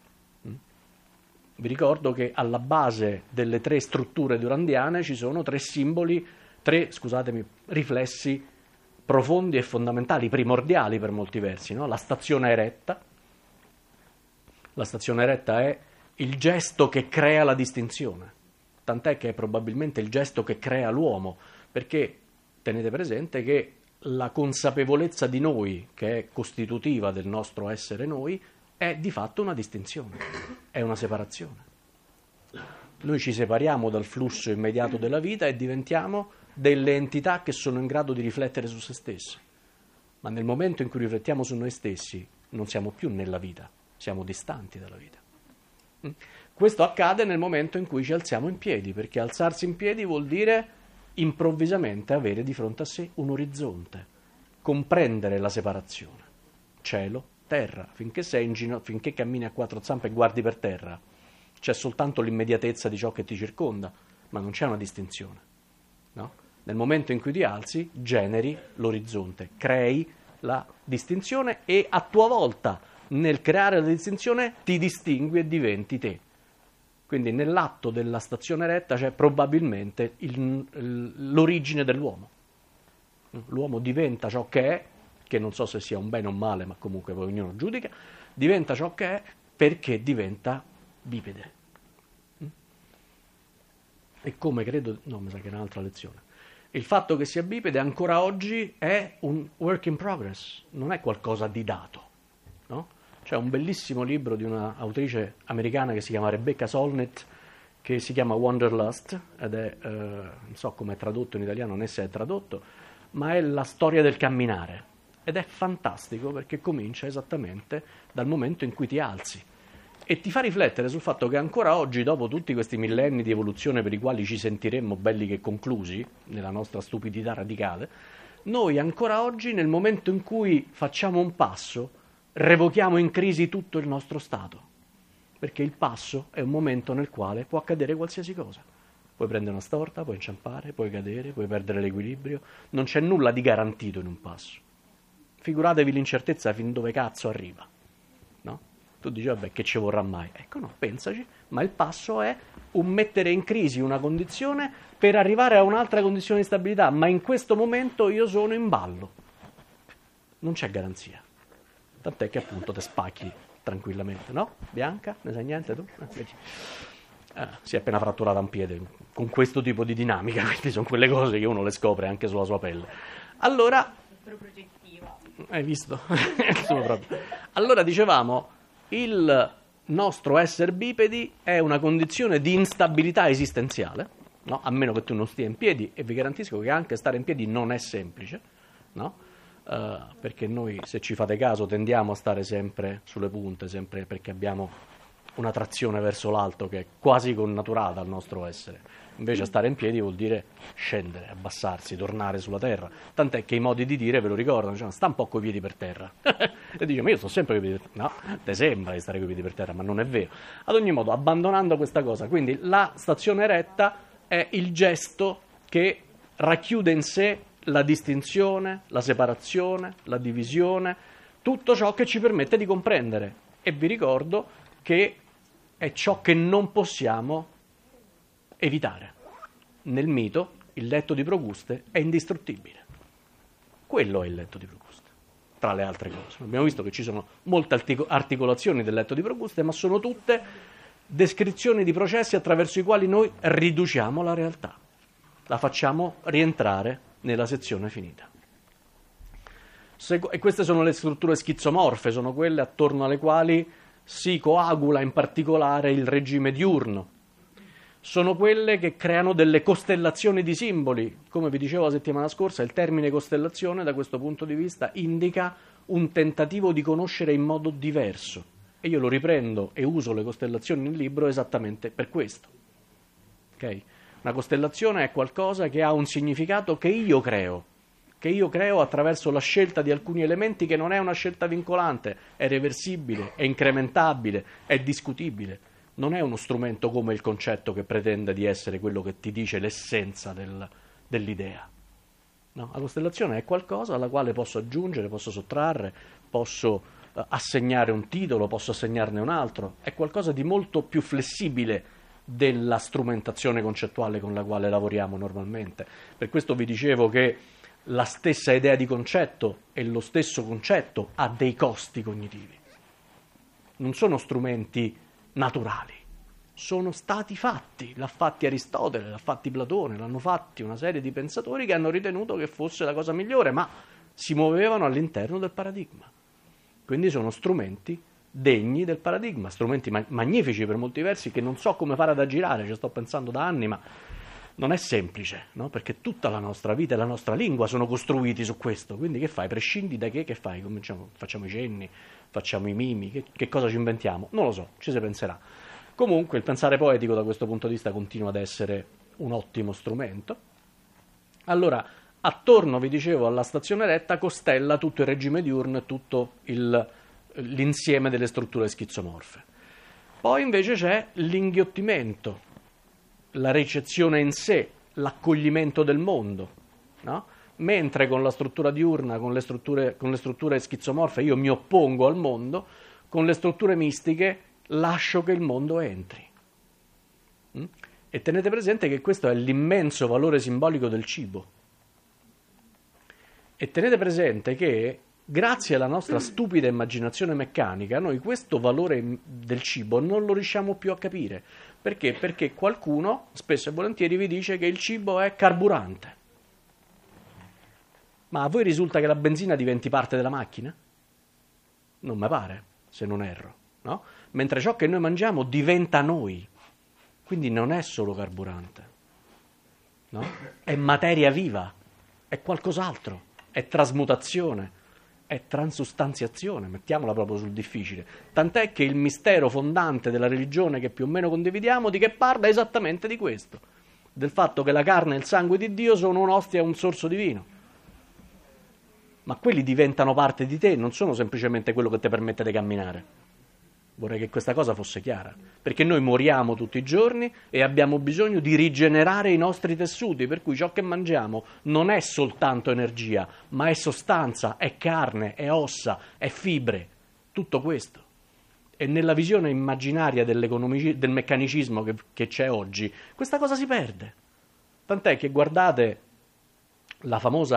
Vi ricordo che alla base delle 3 strutture durandiane ci sono 3 simboli, 3, riflessi profondi e fondamentali, primordiali per molti versi, no? La stazione eretta. La stazione eretta è il gesto che crea la distinzione, tant'è che è probabilmente il gesto che crea l'uomo, perché tenete presente che la consapevolezza di noi, che è costitutiva del nostro essere noi, è di fatto una distinzione, è una separazione. Noi ci separiamo dal flusso immediato della vita e diventiamo delle entità che sono in grado di riflettere su se stesse. Ma nel momento in cui riflettiamo su noi stessi non siamo più nella vita, siamo distanti dalla vita. Questo accade nel momento in cui ci alziamo in piedi, perché alzarsi in piedi vuol dire improvvisamente avere di fronte a sé un orizzonte, comprendere la separazione, cielo, terra. Finché sei in finché cammini a 4 zampe e guardi per terra, c'è soltanto l'immediatezza di ciò che ti circonda, ma non c'è una distinzione, no? Nel momento in cui ti alzi, generi l'orizzonte, crei la distinzione e a tua volta, nel creare la distinzione, ti distingui e diventi te. Quindi nell'atto della stazione eretta c'è probabilmente l'origine dell'uomo. L'uomo diventa ciò che è, che non so se sia un bene o un male, ma comunque poi ognuno giudica, diventa ciò che è perché diventa bipede. E come credo, no, mi sa che è un'altra lezione. Il fatto che sia bipede ancora oggi è un work in progress, non è qualcosa di dato, no? C'è un bellissimo libro di una autrice americana che si chiama Rebecca Solnit, che si chiama Wanderlust, ed è, non so come è tradotto in italiano, né se è tradotto, ma è la storia del camminare. Ed è fantastico perché comincia esattamente dal momento in cui ti alzi. E ti fa riflettere sul fatto che ancora oggi, dopo tutti questi millenni di evoluzione per i quali ci sentiremmo belli che conclusi, nella nostra stupidità radicale, noi ancora oggi, nel momento in cui facciamo un passo, revochiamo in crisi tutto il nostro stato, perché il passo è un momento nel quale può accadere qualsiasi cosa. Puoi prendere una storta, puoi inciampare, puoi cadere, puoi perdere l'equilibrio, non c'è nulla di garantito in un passo. Figuratevi l'incertezza fin dove cazzo arriva, no? Tu dici, vabbè, che ci vorrà mai? Ecco, no, pensaci, ma il passo è un mettere in crisi una condizione per arrivare a un'altra condizione di stabilità, ma in questo momento io sono in ballo. Non c'è garanzia. Tant'è che appunto te spacchi tranquillamente, no? Bianca, ne sai niente tu? Si è appena fratturata un piede con questo tipo di dinamica, quindi sono quelle cose che uno le scopre anche sulla sua pelle. Allora, hai visto? Allora dicevamo, il nostro essere bipedi è una condizione di instabilità esistenziale, no? A meno che tu non stia in piedi, e vi garantisco che anche stare in piedi non è semplice, no? Perché noi, se ci fate caso, tendiamo a stare sempre sulle punte, sempre perché abbiamo una trazione verso l'alto che è quasi connaturata al nostro essere. Invece stare in piedi vuol dire scendere, abbassarsi, tornare sulla terra. Tant'è che i modi di dire ve lo ricordano, cioè, sta un po' coi piedi per terra. E dice, ma io sto sempre coi piedi per terra. No, te sembra di stare coi piedi per terra, ma non è vero. Ad ogni modo, abbandonando questa cosa, quindi la stazione eretta è il gesto che racchiude in sé la distinzione, la separazione, la divisione, tutto ciò che ci permette di comprendere. E vi ricordo che è ciò che non possiamo evitare. Nel mito, il letto di Procuste è indistruttibile. Quello è il letto di Procuste, tra le altre cose. Abbiamo visto che ci sono molte articolazioni del letto di Procuste, ma sono tutte descrizioni di processi attraverso i quali noi riduciamo la realtà, la facciamo rientrare nella sezione finita. E queste sono le strutture schizomorfe, sono quelle attorno alle quali si coagula in particolare il regime diurno. Sono quelle che creano delle costellazioni di simboli. Come vi dicevo la settimana scorsa, il termine costellazione da questo punto di vista indica un tentativo di conoscere in modo diverso. E io lo riprendo e uso le costellazioni nel libro esattamente per questo. Ok? Una costellazione è qualcosa che ha un significato che io creo, che io creo attraverso la scelta di alcuni elementi che non è una scelta vincolante, è reversibile, è incrementabile, è discutibile. Non è uno strumento come il concetto che pretende di essere quello che ti dice l'essenza dell'idea. No? La costellazione è qualcosa alla quale posso aggiungere, posso sottrarre, posso assegnare un titolo, posso assegnarne un altro. È qualcosa di molto più flessibile della strumentazione concettuale con la quale lavoriamo normalmente. Per questo vi dicevo che la stessa idea di concetto e lo stesso concetto ha dei costi cognitivi. Non sono strumenti naturali, sono stati fatti, l'ha fatti Aristotele, l'ha fatti Platone, l'hanno fatti una serie di pensatori che hanno ritenuto che fosse la cosa migliore, ma si muovevano all'interno del paradigma. Quindi sono strumenti degni del paradigma, strumenti magnifici per molti versi che non so come fare ad aggirare, ci sto pensando da anni, ma non è semplice, no? Perché tutta la nostra vita e la nostra lingua sono costruiti su questo, quindi che fai? Prescindi da che fai? Cominciamo, facciamo i cenni, facciamo i mimi, che cosa ci inventiamo? Non lo so, ci si penserà. Comunque il pensare poetico da questo punto di vista continua ad essere un ottimo strumento. Allora, attorno, vi dicevo, alla stazione retta costella tutto il regime diurno e tutto l'insieme delle strutture schizomorfe. Poi invece c'è l'inghiottimento, la ricezione in sé, l'accoglimento del mondo, no? Mentre con la struttura diurna, con le strutture schizomorfe io mi oppongo al mondo, con le strutture mistiche lascio che il mondo entri. E tenete presente che questo è l'immenso valore simbolico del cibo. E tenete presente che grazie alla nostra stupida immaginazione meccanica noi questo valore del cibo non lo riusciamo più a capire. Perché? Perché qualcuno spesso e volentieri vi dice che il cibo è carburante. Ma a voi risulta che la benzina diventi parte della macchina? Non mi pare, se non erro, no? Mentre ciò che noi mangiamo diventa noi. Quindi non è solo carburante, no? È materia viva, è qualcos'altro, è trasmutazione, è transustanziazione, mettiamola proprio sul difficile. Tant'è che il mistero fondante della religione che più o meno condividiamo di che parla esattamente di questo, del fatto che la carne e il sangue di Dio sono un'ostia e un sorso divino. Ma quelli diventano parte di te, non sono semplicemente quello che ti permette di camminare. Vorrei che questa cosa fosse chiara, perché noi moriamo tutti i giorni e abbiamo bisogno di rigenerare i nostri tessuti, per cui ciò che mangiamo non è soltanto energia, ma è sostanza, è carne, è ossa, è fibre, tutto questo. E nella visione immaginaria del meccanicismo che c'è oggi, questa cosa si perde. Tant'è che guardate il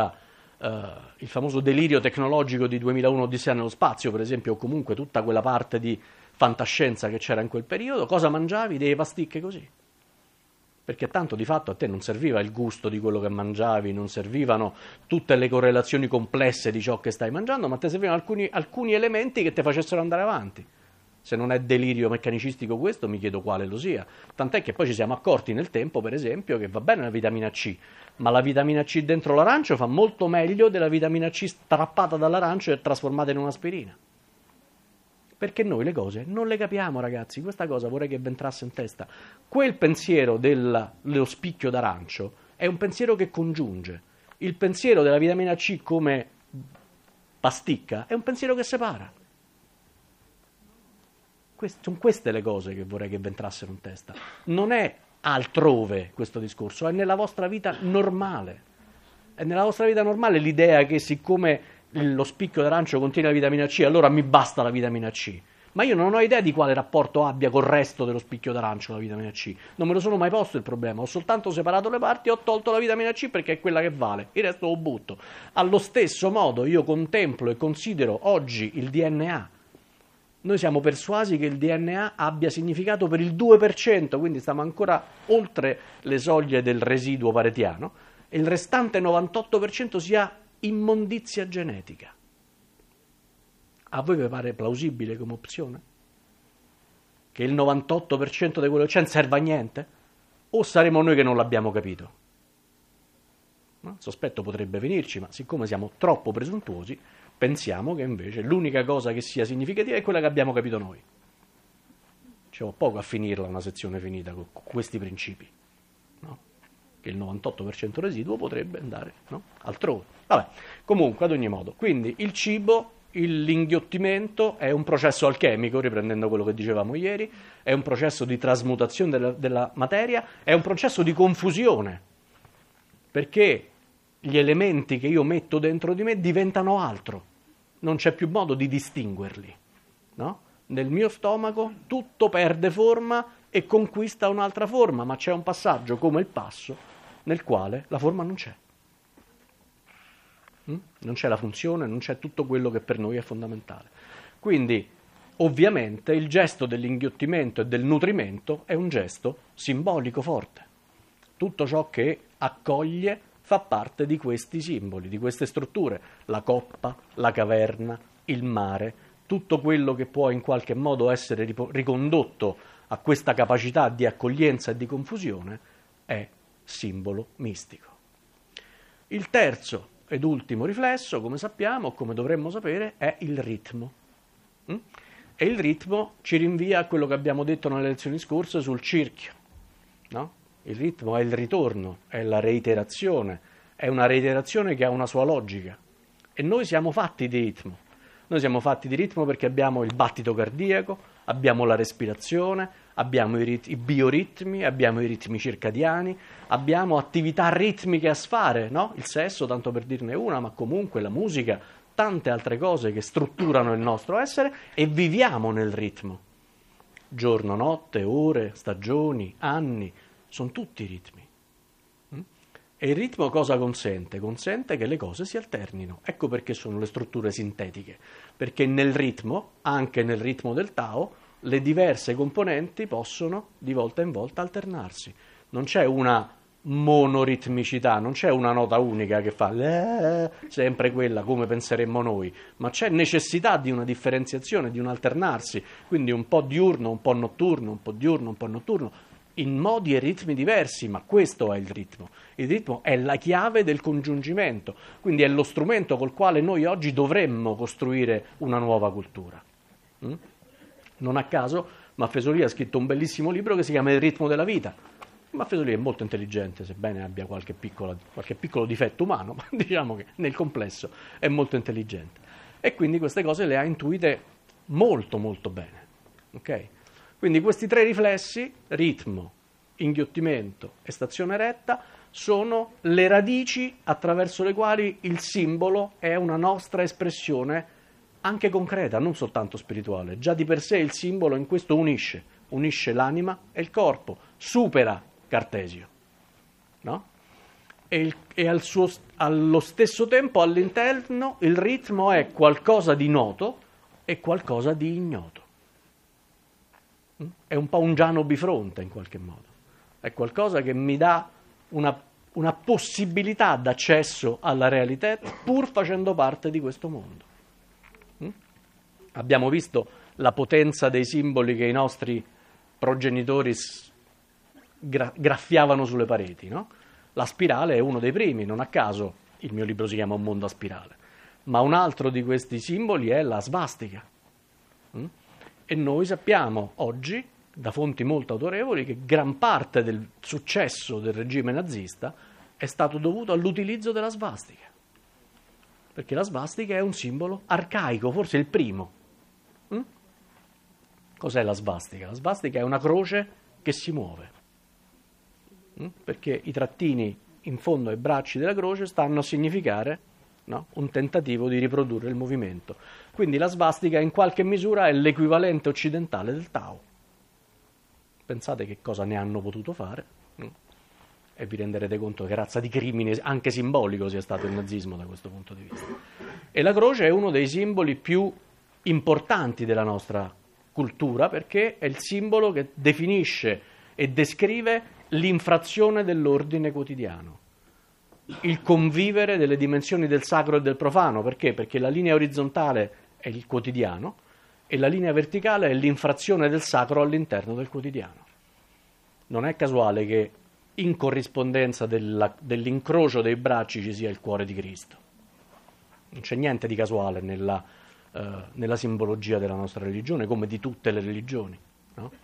famoso delirio tecnologico di 2001 Odissea nello spazio, per esempio, o comunque tutta quella parte di fantascienza che c'era in quel periodo, cosa mangiavi? Delle pasticche così. Perché tanto di fatto a te non serviva il gusto di quello che mangiavi, non servivano tutte le correlazioni complesse di ciò che stai mangiando, ma ti servivano alcuni elementi che ti facessero andare avanti. Se non è delirio meccanicistico questo, mi chiedo quale lo sia. Tant'è che poi ci siamo accorti nel tempo, per esempio, che va bene la vitamina C, ma la vitamina C dentro l'arancio fa molto meglio della vitamina C strappata dall'arancio e trasformata in un'aspirina. Perché noi le cose non le capiamo, ragazzi. Questa cosa vorrei che vi entrasse in testa. Quel pensiero dello spicchio d'arancio è un pensiero che congiunge. Il pensiero della vitamina C come pasticca è un pensiero che separa. Sono queste le cose che vorrei che vi entrassero in testa. Non è altrove questo discorso, è nella vostra vita normale. È nella vostra vita normale l'idea che siccome lo spicchio d'arancio contiene la vitamina C, allora mi basta la vitamina C. Ma io non ho idea di quale rapporto abbia col resto dello spicchio d'arancio la vitamina C. Non me lo sono mai posto il problema. Ho soltanto separato le parti e ho tolto la vitamina C perché è quella che vale. Il resto lo butto. Allo stesso modo io contemplo e considero oggi il DNA. Noi siamo persuasi che il DNA abbia significato per il 2%, quindi stiamo ancora oltre le soglie del residuo paretiano, e il restante 98% sia immondizia genetica. A voi vi pare plausibile come opzione? Che il 98% di quello che c'è non serve a niente? O saremo noi che non l'abbiamo capito? No? Il sospetto potrebbe venirci, ma siccome siamo troppo presuntuosi, pensiamo che invece l'unica cosa che sia significativa è quella che abbiamo capito noi. Ci ho poco a finirla una sezione finita con questi principi, no? che il 98% residuo potrebbe andare, no? Altrove. Vabbè, comunque ad ogni modo, quindi il cibo, l'inghiottimento è un processo alchemico, riprendendo quello che dicevamo ieri, è un processo di trasmutazione della materia, è un processo di confusione, perché gli elementi che io metto dentro di me diventano altro, non c'è più modo di distinguerli, no? Nel mio stomaco tutto perde forma e conquista un'altra forma, ma c'è un passaggio come il passo nel quale la forma non c'è. Non c'è la funzione, non c'è tutto quello che per noi è fondamentale. Quindi, ovviamente, il gesto dell'inghiottimento e del nutrimento è un gesto simbolico forte. Tutto ciò che accoglie fa parte di questi simboli, di queste strutture. La coppa, la caverna, il mare, tutto quello che può in qualche modo essere ricondotto a questa capacità di accoglienza e di confusione è simbolo mistico. Il terzo ed ultimo riflesso, come sappiamo, come dovremmo sapere, è il ritmo. E il ritmo ci rinvia a quello che abbiamo detto nelle lezioni scorse sul cerchio, no? Il ritmo è il ritorno, è la reiterazione, è una reiterazione che ha una sua logica. E noi siamo fatti di ritmo. Noi siamo fatti di ritmo perché abbiamo il battito cardiaco, abbiamo la respirazione, abbiamo i bioritmi, abbiamo i ritmi circadiani, abbiamo attività ritmiche a sfare, no? Il sesso, tanto per dirne una, ma comunque la musica, tante altre cose che strutturano il nostro essere e viviamo nel ritmo. Giorno, notte, ore, stagioni, anni, sono tutti ritmi. E il ritmo cosa consente? Consente che le cose si alternino. Ecco perché sono le strutture sintetiche. Perché nel ritmo, anche nel ritmo del Tao, le diverse componenti possono di volta in volta alternarsi. Non c'è una monoritmicità, non c'è una nota unica che fa sempre quella come penseremmo noi, ma c'è necessità di una differenziazione, di un alternarsi, quindi un po' diurno, un po' notturno, un po' diurno, un po' notturno, in modi e ritmi diversi, ma questo è il ritmo. Il ritmo è la chiave del congiungimento, quindi è lo strumento col quale noi oggi dovremmo costruire una nuova cultura. Non a caso Maffesoli ha scritto un bellissimo libro che si chiama Il ritmo della vita. Maffesoli è molto intelligente, sebbene abbia qualche piccolo difetto umano, ma diciamo che nel complesso è molto intelligente. E quindi queste cose le ha intuite molto molto bene. Ok? Quindi questi tre riflessi, ritmo, inghiottimento e stazione retta, sono le radici attraverso le quali il simbolo è una nostra espressione anche concreta, non soltanto spirituale. Già di per sé il simbolo in questo unisce l'anima e il corpo, supera Cartesio, no? E allo stesso tempo all'interno il ritmo è qualcosa di noto e qualcosa di ignoto. È un po' un Giano bifronte in qualche modo. È qualcosa che mi dà una possibilità d'accesso alla realtà pur facendo parte di questo mondo. Abbiamo visto la potenza dei simboli che i nostri progenitori graffiavano sulle pareti, no? La spirale è uno dei primi, non a caso il mio libro si chiama Un mondo a spirale, ma un altro di questi simboli è la svastica. E noi sappiamo oggi, da fonti molto autorevoli, che gran parte del successo del regime nazista è stato dovuto all'utilizzo della svastica, perché la svastica è un simbolo arcaico, forse il primo. Cos'è la svastica? La svastica è una croce che si muove, perché i trattini in fondo ai bracci della croce stanno a significare, no, un tentativo di riprodurre il movimento. Quindi la svastica in qualche misura è l'equivalente occidentale del Tao. Pensate che cosa ne hanno potuto fare, e vi renderete conto che razza di crimine anche simbolico sia stato il nazismo da questo punto di vista. E la croce è uno dei simboli più importanti della nostra cultura, perché è il simbolo che definisce e descrive l'infrazione dell'ordine quotidiano, il convivere delle dimensioni del sacro e del profano. Perché? Perché la linea orizzontale è il quotidiano e la linea verticale è l'infrazione del sacro all'interno del quotidiano. Non è casuale che in corrispondenza dell'incrocio dei bracci ci sia il cuore di Cristo. Non c'è niente di casuale nella simbologia della nostra religione, come di tutte le religioni, no?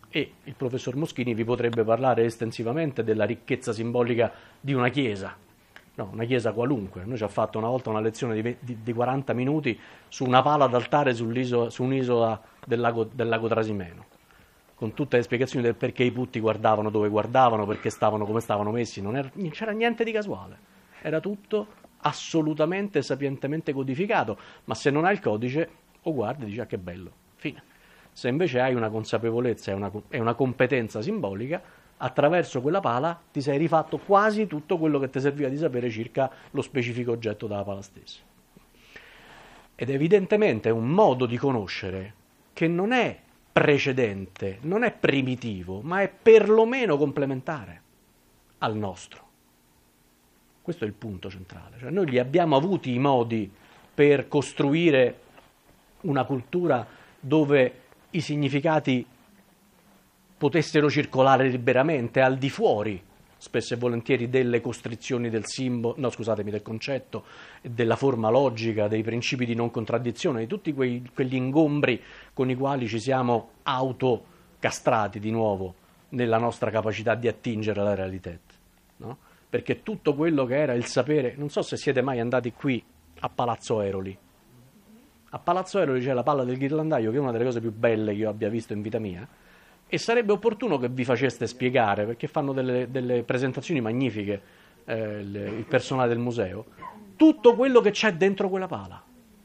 E il professor Moschini vi potrebbe parlare estensivamente della ricchezza simbolica di una chiesa, no, una chiesa qualunque. Noi ci ha fatto una volta una lezione di 40 minuti su una pala d'altare su un'isola del lago Trasimeno, con tutte le spiegazioni del perché i putti guardavano dove guardavano, perché stavano come stavano messi. Non c'era niente di casuale, era tutto assolutamente sapientemente codificato, ma se non hai il codice o guardi e dici ah che bello, fine. Se invece hai una consapevolezza e una competenza simbolica, attraverso quella pala ti sei rifatto quasi tutto quello che ti serviva di sapere circa lo specifico oggetto della pala stessa. Ed evidentemente è un modo di conoscere che non è precedente, non è primitivo, ma è perlomeno complementare al nostro. Questo è il punto centrale. Cioè, noi li abbiamo avuti i modi per costruire una cultura dove i significati potessero circolare liberamente al di fuori, spesso e volentieri, delle costrizioni del del concetto, della forma logica, dei principi di non contraddizione, di tutti quegli ingombri con i quali ci siamo autocastrati di nuovo nella nostra capacità di attingere alla realtà, no? Perché tutto quello che era il sapere, non so se siete mai andati qui a Palazzo Eroli. A Palazzo Eroli c'è la Palla del Ghirlandaio, che è una delle cose più belle che io abbia visto in vita mia, e sarebbe opportuno che vi faceste spiegare, perché fanno delle presentazioni magnifiche, il personale del museo, tutto quello che c'è dentro quella pala.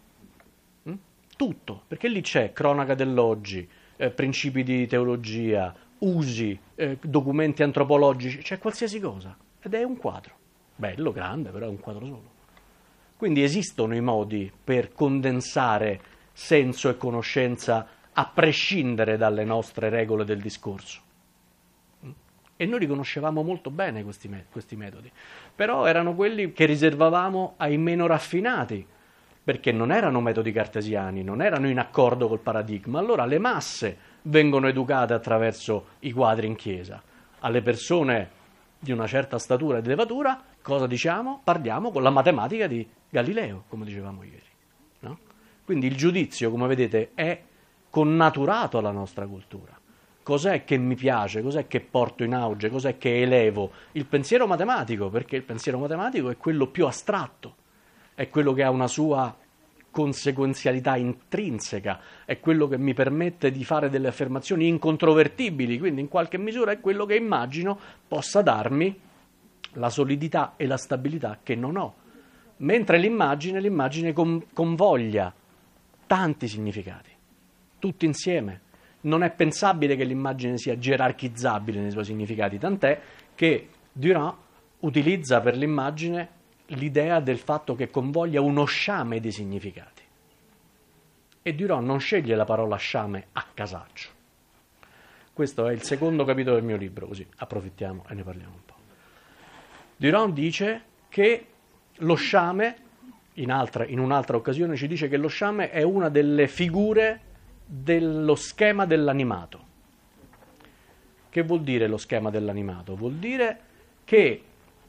Tutto, perché lì c'è cronaca dell'oggi, principi di teologia, usi, documenti antropologici, c'è qualsiasi cosa. Ed è un quadro, bello, grande, però è un quadro solo. Quindi esistono i modi per condensare senso e conoscenza a prescindere dalle nostre regole del discorso. E noi li conoscevamo molto bene questi metodi, però erano quelli che riservavamo ai meno raffinati, perché non erano metodi cartesiani, non erano in accordo col paradigma. Allora le masse vengono educate attraverso i quadri in chiesa. Alle persone di una certa statura e levatura, cosa diciamo? Parliamo con la matematica di Galileo, come dicevamo ieri, no? Quindi il giudizio, come vedete, è connaturato alla nostra cultura. Cos'è che mi piace? Cos'è che porto in auge? Cos'è che elevo? Il pensiero matematico, perché il pensiero matematico è quello più astratto, è quello che ha una sua conseguenzialità intrinseca, è quello che mi permette di fare delle affermazioni incontrovertibili, quindi in qualche misura è quello che immagino possa darmi la solidità e la stabilità che non ho. Mentre l'immagine convoglia tanti significati, tutti insieme. Non è pensabile che l'immagine sia gerarchizzabile nei suoi significati, tant'è che Durand utilizza per l'immagine l'idea del fatto che convoglia uno sciame di significati. E Durand non sceglie la parola sciame a casaccio. Questo è il secondo capitolo del mio libro, così approfittiamo e ne parliamo un po'. Durand dice che lo sciame, in un'altra occasione ci dice che lo sciame è una delle figure dello schema dell'animato. Che vuol dire lo schema dell'animato? Vuol dire che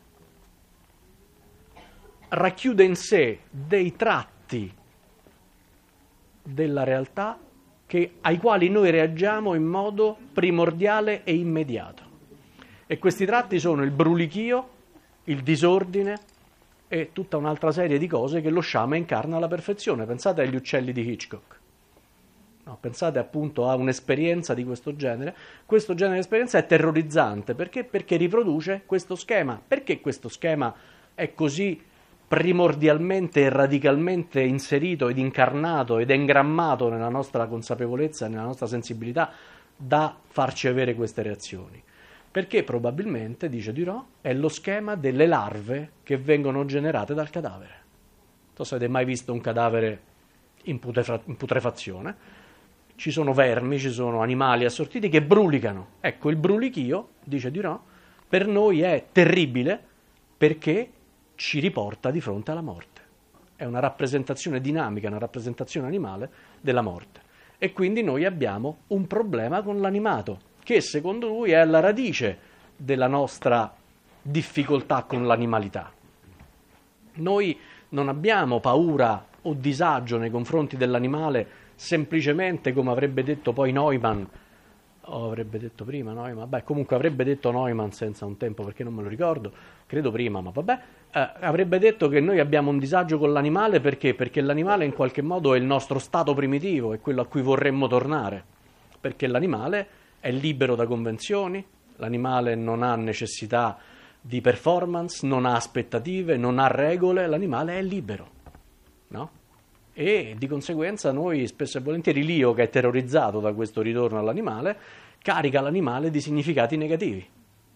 racchiude in sé dei tratti della realtà ai quali noi reagiamo in modo primordiale e immediato. E questi tratti sono il brulichio, il disordine e tutta un'altra serie di cose che lo sciame incarna alla perfezione. Pensate agli uccelli di Hitchcock. No, pensate appunto a un'esperienza di questo genere. Questo genere di esperienza è terrorizzante. Perché? Perché riproduce questo schema. Perché questo schema è così primordialmente e radicalmente inserito ed incarnato ed engrammato nella nostra consapevolezza, nella nostra sensibilità, da farci avere queste reazioni? Perché probabilmente, dice Durand, è lo schema delle larve che vengono generate dal cadavere. Non so se avete mai visto un cadavere in putrefazione. Ci sono vermi, ci sono animali assortiti che brulicano. Ecco, il brulichio, dice Durand, per noi è terribile perché ci riporta di fronte alla morte. È una rappresentazione dinamica, una rappresentazione animale della morte. E quindi noi abbiamo un problema con l'animato, che secondo lui è alla radice della nostra difficoltà con l'animalità. Noi non abbiamo paura o disagio nei confronti dell'animale semplicemente, come avrebbe detto poi Neumann, o avrebbe detto prima Neumann, vabbè, comunque avrebbe detto Neumann senza un tempo perché non me lo ricordo, credo prima, ma vabbè, avrebbe detto che noi abbiamo un disagio con l'animale perché l'animale in qualche modo è il nostro stato primitivo, è quello a cui vorremmo tornare, perché l'animale è libero da convenzioni, l'animale non ha necessità di performance, non ha aspettative, non ha regole, l'animale è libero, no? E di conseguenza noi spesso e volentieri l'io che è terrorizzato da questo ritorno all'animale carica l'animale di significati negativi.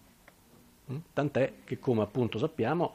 Tant'è che, come appunto sappiamo,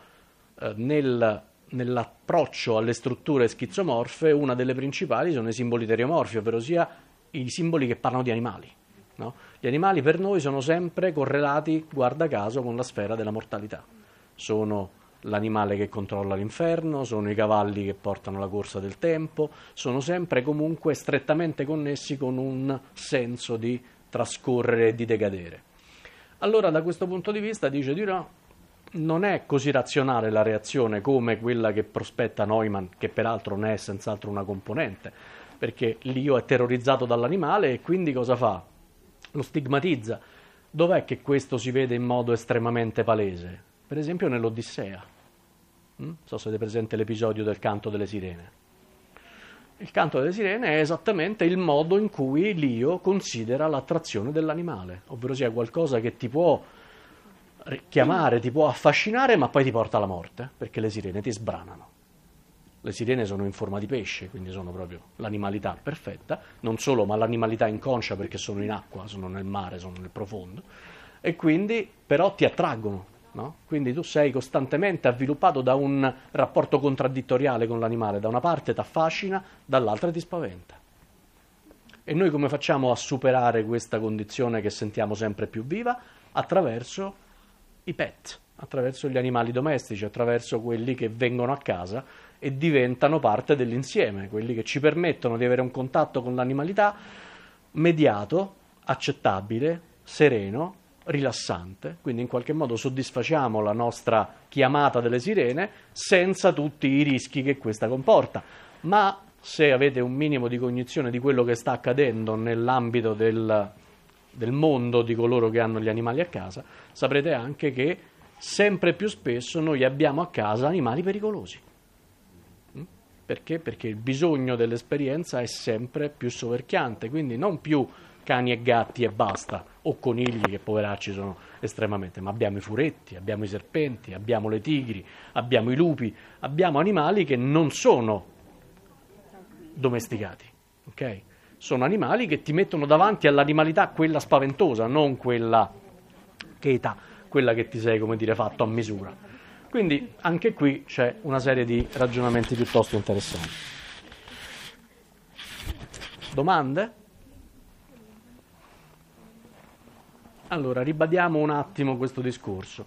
nell'approccio alle strutture schizomorfe una delle principali sono i simboli teriomorfi, ovvero sia i simboli che parlano di animali, no? Gli animali per noi sono sempre correlati, guarda caso, con la sfera della mortalità. Sono l'animale che controlla l'inferno, sono i cavalli che portano la corsa del tempo, sono sempre comunque strettamente connessi con un senso di trascorrere e di decadere. Allora da questo punto di vista dice di no, non è così razionale la reazione come quella che prospetta Neumann, che peraltro ne è senz'altro una componente, perché l'io è terrorizzato dall'animale e quindi cosa fa? Lo stigmatizza. Dov'è che questo si vede in modo estremamente palese? Per esempio nell'Odissea. Non so se avete presente l'episodio del canto delle sirene. Il canto delle sirene è esattamente il modo in cui l'io considera l'attrazione dell'animale, ovvero sia qualcosa che ti può chiamare, ti può affascinare, ma poi ti porta alla morte, perché le sirene ti sbranano. Le sirene sono in forma di pesce, quindi sono proprio l'animalità perfetta, non solo, ma l'animalità inconscia perché sono in acqua, sono nel mare, sono nel profondo, e quindi però ti attraggono. No? Quindi tu sei costantemente avviluppato da un rapporto contraddittoriale con l'animale, da una parte ti affascina, dall'altra ti spaventa. E noi come facciamo a superare questa condizione che sentiamo sempre più viva? Attraverso i pet, attraverso gli animali domestici, attraverso quelli che vengono a casa e diventano parte dell'insieme, quelli che ci permettono di avere un contatto con l'animalità mediato, accettabile, sereno, rilassante, quindi in qualche modo soddisfacciamo la nostra chiamata delle sirene senza tutti i rischi che questa comporta. Ma se avete un minimo di cognizione di quello che sta accadendo nell'ambito del mondo di coloro che hanno gli animali a casa, saprete anche che sempre più spesso noi abbiamo a casa animali pericolosi. Perché? Perché il bisogno dell'esperienza è sempre più soverchiante, quindi non più cani e gatti e basta, o conigli che poveracci sono estremamente, ma abbiamo i furetti, abbiamo i serpenti, abbiamo le tigri, abbiamo i lupi, abbiamo animali che non sono domesticati, ok? Sono animali che ti mettono davanti all'animalità quella spaventosa, non quella cheta, quella che ti sei, come dire, fatto a misura. Quindi anche qui c'è una serie di ragionamenti piuttosto interessanti. Domande? Allora, ribadiamo un attimo questo discorso.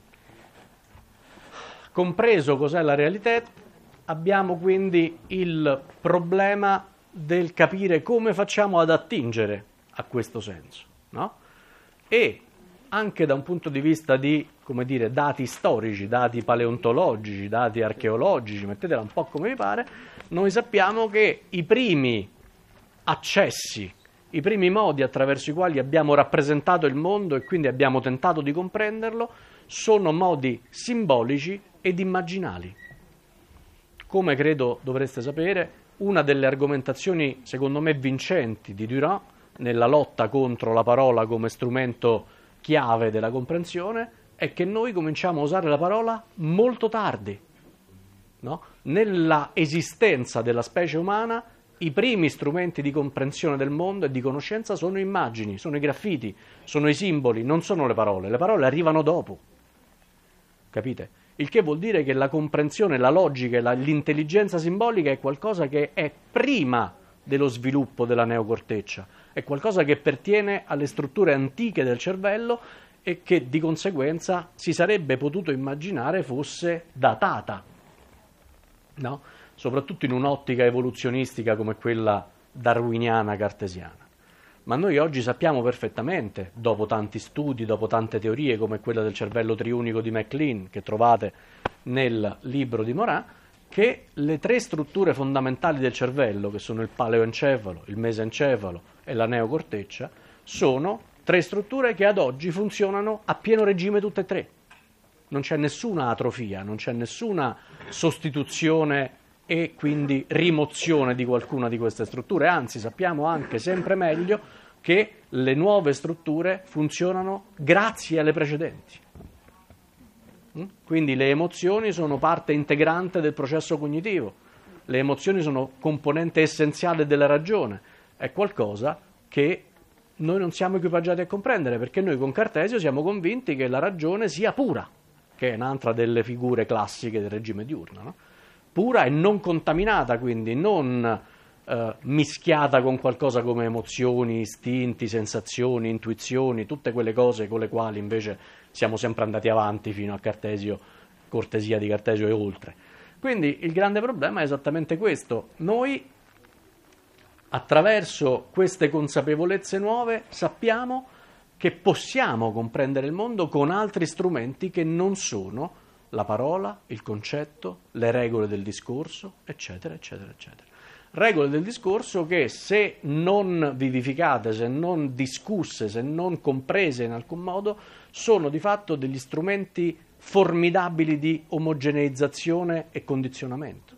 Compreso cos'è la realità, abbiamo quindi il problema del capire come facciamo ad attingere a questo senso, no? E anche da un punto di vista di, come dire, dati storici, dati paleontologici, dati archeologici, mettetela un po' come vi pare, noi sappiamo che i primi accessi, i primi modi attraverso i quali abbiamo rappresentato il mondo e quindi abbiamo tentato di comprenderlo sono modi simbolici ed immaginali. Come credo dovreste sapere, una delle argomentazioni secondo me vincenti di Durand nella lotta contro la parola come strumento chiave della comprensione è che noi cominciamo a usare la parola molto tardi, no? Nella esistenza della specie umana i primi strumenti di comprensione del mondo e di conoscenza sono immagini, sono i graffiti, sono i simboli, non sono le parole arrivano dopo, capite? Il che vuol dire che la comprensione, la logica e l'intelligenza simbolica è qualcosa che è prima dello sviluppo della neocorteccia, è qualcosa che pertiene alle strutture antiche del cervello e che di conseguenza si sarebbe potuto immaginare fosse datata, no? Soprattutto in un'ottica evoluzionistica come quella darwiniana cartesiana. Ma noi oggi sappiamo perfettamente, dopo tanti studi, dopo tante teorie come quella del cervello triunico di MacLean che trovate nel libro di Morin, che le tre strutture fondamentali del cervello, che sono il paleoencefalo, il mesencefalo e la neocorteccia, sono 3 strutture che ad oggi funzionano a pieno regime tutte e 3. Non c'è nessuna atrofia, non c'è nessuna sostituzione e quindi rimozione di qualcuna di queste strutture, anzi sappiamo anche sempre meglio che le nuove strutture funzionano grazie alle precedenti. Quindi le emozioni sono parte integrante del processo cognitivo, le emozioni sono componente essenziale della ragione, è qualcosa che noi non siamo equipaggiati a comprendere, perché noi con Cartesio siamo convinti che la ragione sia pura, che è un'altra delle figure classiche del regime diurno, no? Pura e non contaminata, quindi non mischiata con qualcosa come emozioni, istinti, sensazioni, intuizioni, tutte quelle cose con le quali invece siamo sempre andati avanti fino a Cartesio, cortesia di Cartesio e oltre. Quindi il grande problema è esattamente questo. Noi, attraverso queste consapevolezze nuove, sappiamo che possiamo comprendere il mondo con altri strumenti che non sono la parola, il concetto, le regole del discorso, eccetera, eccetera, eccetera. Regole del discorso che, se non vivificate, se non discusse, se non comprese in alcun modo, sono di fatto degli strumenti formidabili di omogeneizzazione e condizionamento.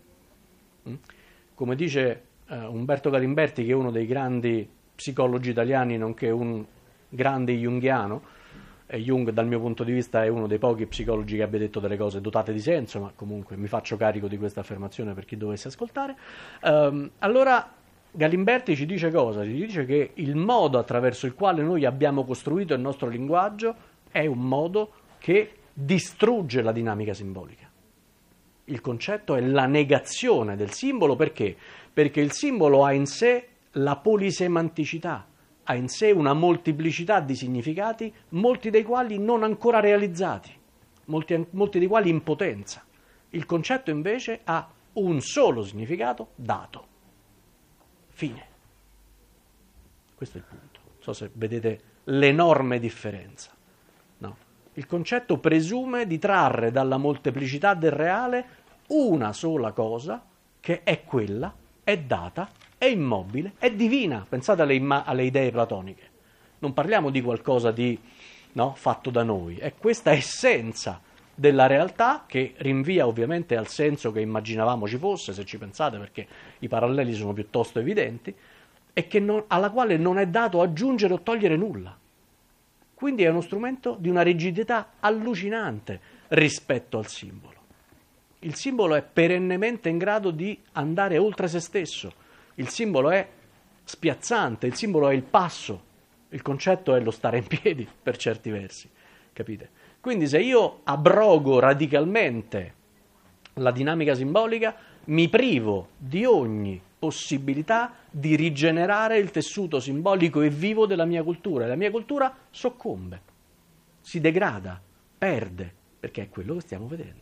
Come dice Umberto Galimberti, che è uno dei grandi psicologi italiani, nonché un grande junghiano, e Jung dal mio punto di vista è uno dei pochi psicologi che abbia detto delle cose dotate di senso, ma comunque mi faccio carico di questa affermazione per chi dovesse ascoltare. Allora Galimberti ci dice cosa? Ci dice che il modo attraverso il quale noi abbiamo costruito il nostro linguaggio è un modo che distrugge la dinamica simbolica. Il concetto è la negazione del simbolo, perché? Perché il simbolo ha in sé la polisemanticità, ha in sé una molteplicità di significati, molti dei quali non ancora realizzati, molti dei quali in potenza. Il concetto invece ha un solo significato dato. Fine. Questo è il punto. Non so se vedete l'enorme differenza. No. Il concetto presume di trarre dalla molteplicità del reale una sola cosa, che è quella, è data, è immobile, è divina. Pensate alle idee platoniche. Non parliamo di qualcosa di fatto da noi, è questa essenza della realtà che rinvia ovviamente al senso che immaginavamo ci fosse, se ci pensate, perché i paralleli sono piuttosto evidenti, e che alla quale non è dato aggiungere o togliere nulla. Quindi è uno strumento di una rigidità allucinante rispetto al simbolo. Il simbolo è perennemente in grado di andare oltre se stesso. Il simbolo è spiazzante, il simbolo è il passo, il concetto è lo stare in piedi, per certi versi, capite? Quindi se io abrogo radicalmente la dinamica simbolica, mi privo di ogni possibilità di rigenerare il tessuto simbolico e vivo della mia cultura, e la mia cultura soccombe, si degrada, perde, perché è quello che stiamo vedendo.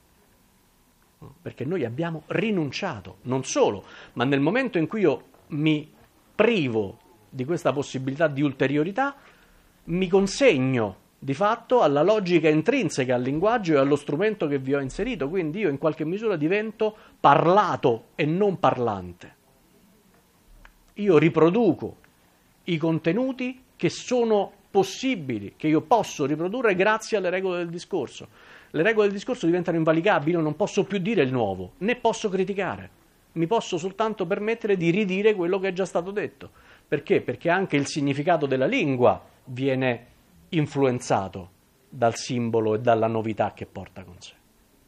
Perché noi abbiamo rinunciato, non solo, ma nel momento in cui io mi privo di questa possibilità di ulteriorità, mi consegno di fatto alla logica intrinseca al linguaggio e allo strumento che vi ho inserito, quindi io in qualche misura divento parlato e non parlante. Io riproduco i contenuti che sono possibili, che io posso riprodurre grazie alle regole del discorso. Le regole del discorso diventano invalicabili, io non posso più dire il nuovo, né posso criticare, mi posso soltanto permettere di ridire quello che è già stato detto. Perché? Perché anche il significato della lingua viene influenzato dal simbolo e dalla novità che porta con sé.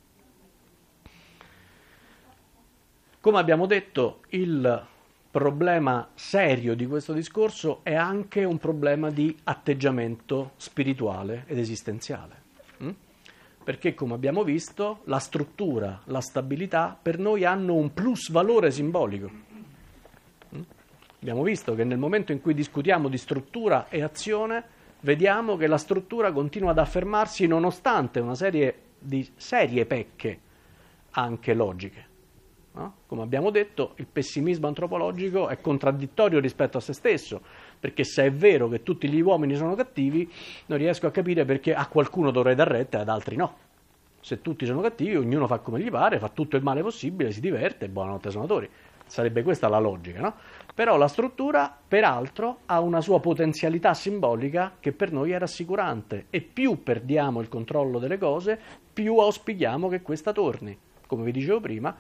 Come abbiamo detto, il problema serio di questo discorso è anche un problema di atteggiamento spirituale ed esistenziale. Perché, come abbiamo visto, la struttura, la stabilità per noi hanno un plus valore simbolico. Abbiamo visto che nel momento in cui discutiamo di struttura e azione, vediamo che la struttura continua ad affermarsi nonostante una serie di serie pecche anche logiche. No? Come abbiamo detto, il pessimismo antropologico è contraddittorio rispetto a se stesso, perché se è vero che tutti gli uomini sono cattivi, non riesco a capire perché a qualcuno dovrei dar retta e ad altri no. Se tutti sono cattivi, ognuno fa come gli pare, fa tutto il male possibile, si diverte, buonanotte suonatori. Sarebbe questa la logica, no? Però la struttura, peraltro, ha una sua potenzialità simbolica che per noi è rassicurante, e più perdiamo il controllo delle cose, più auspichiamo che questa torni, come vi dicevo prima,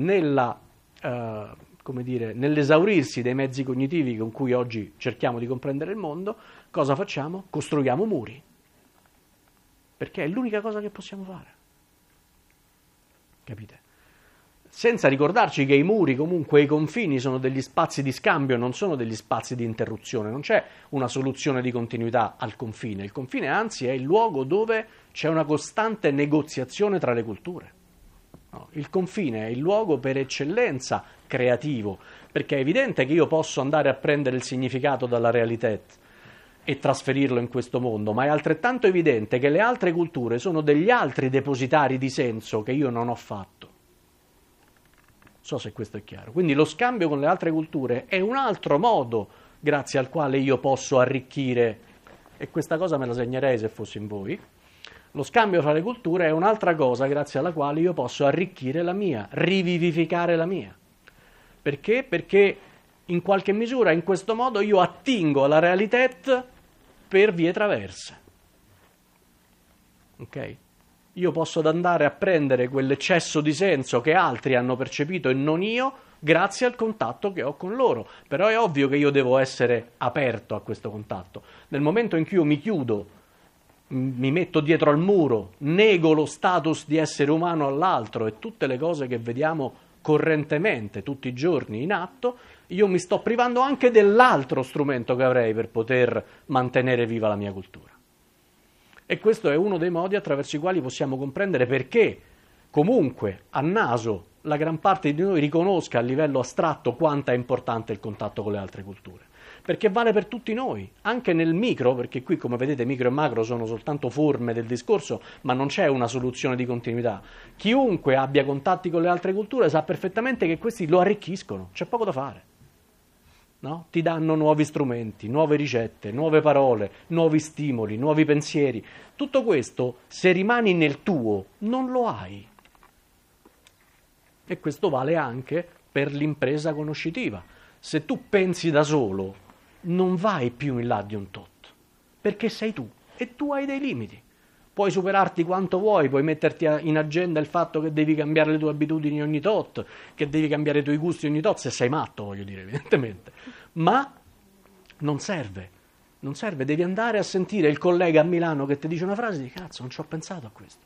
nell'esaurirsi dei mezzi cognitivi con cui oggi cerchiamo di comprendere il mondo. Cosa facciamo? Costruiamo muri, perché è l'unica cosa che possiamo fare. Capite? Senza ricordarci che i muri, comunque i confini, sono degli spazi di scambio, non sono degli spazi di interruzione, non c'è una soluzione di continuità al confine. Il confine, anzi, è il luogo dove c'è una costante negoziazione tra le culture. No, il confine è il luogo per eccellenza creativo, perché è evidente che io posso andare a prendere il significato dalla realità e trasferirlo in questo mondo, ma è altrettanto evidente che le altre culture sono degli altri depositari di senso che io non ho fatto. Non so se questo è chiaro. Quindi lo scambio con le altre culture è un altro modo grazie al quale io posso arricchire, e questa cosa me la segnerei se fossi in voi. Lo scambio fra le culture è un'altra cosa grazie alla quale io posso arricchire la mia, rivivificare la mia. Perché? Perché in qualche misura in questo modo io attingo alla realità per vie traverse. Ok? Io posso andare a prendere quell'eccesso di senso che altri hanno percepito e non io, grazie al contatto che ho con loro. Però è ovvio che io devo essere aperto a questo contatto. Nel momento in cui io mi chiudo, mi metto dietro al muro, nego lo status di essere umano all'altro e tutte le cose che vediamo correntemente tutti i giorni in atto, io mi sto privando anche dell'altro strumento che avrei per poter mantenere viva la mia cultura. E questo è uno dei modi attraverso i quali possiamo comprendere perché comunque a naso la gran parte di noi riconosca a livello astratto quanto è importante il contatto con le altre culture. Perché vale per tutti noi, anche nel micro, perché qui come vedete micro e macro sono soltanto forme del discorso, ma non c'è una soluzione di continuità. Chiunque abbia contatti con le altre culture sa perfettamente che questi lo arricchiscono, c'è poco da fare. No? Ti danno nuovi strumenti, nuove ricette, nuove parole, nuovi stimoli, nuovi pensieri. Tutto questo, se rimani nel tuo, non lo hai. E questo vale anche per l'impresa conoscitiva. Se tu pensi da solo, non vai più in là di un tot, perché sei tu e tu hai dei limiti. Puoi superarti quanto vuoi, puoi metterti in agenda il fatto che devi cambiare le tue abitudini ogni tot, che devi cambiare i tuoi gusti ogni tot, se sei matto, voglio dire, evidentemente. Ma non serve, devi andare a sentire il collega a Milano che ti dice una frase e dici, cazzo, non ci ho pensato a questo.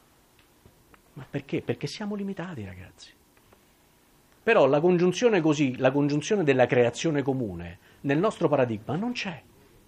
Ma perché? Perché siamo limitati, ragazzi. Però la congiunzione così, la congiunzione della creazione comune, nel nostro paradigma non c'è.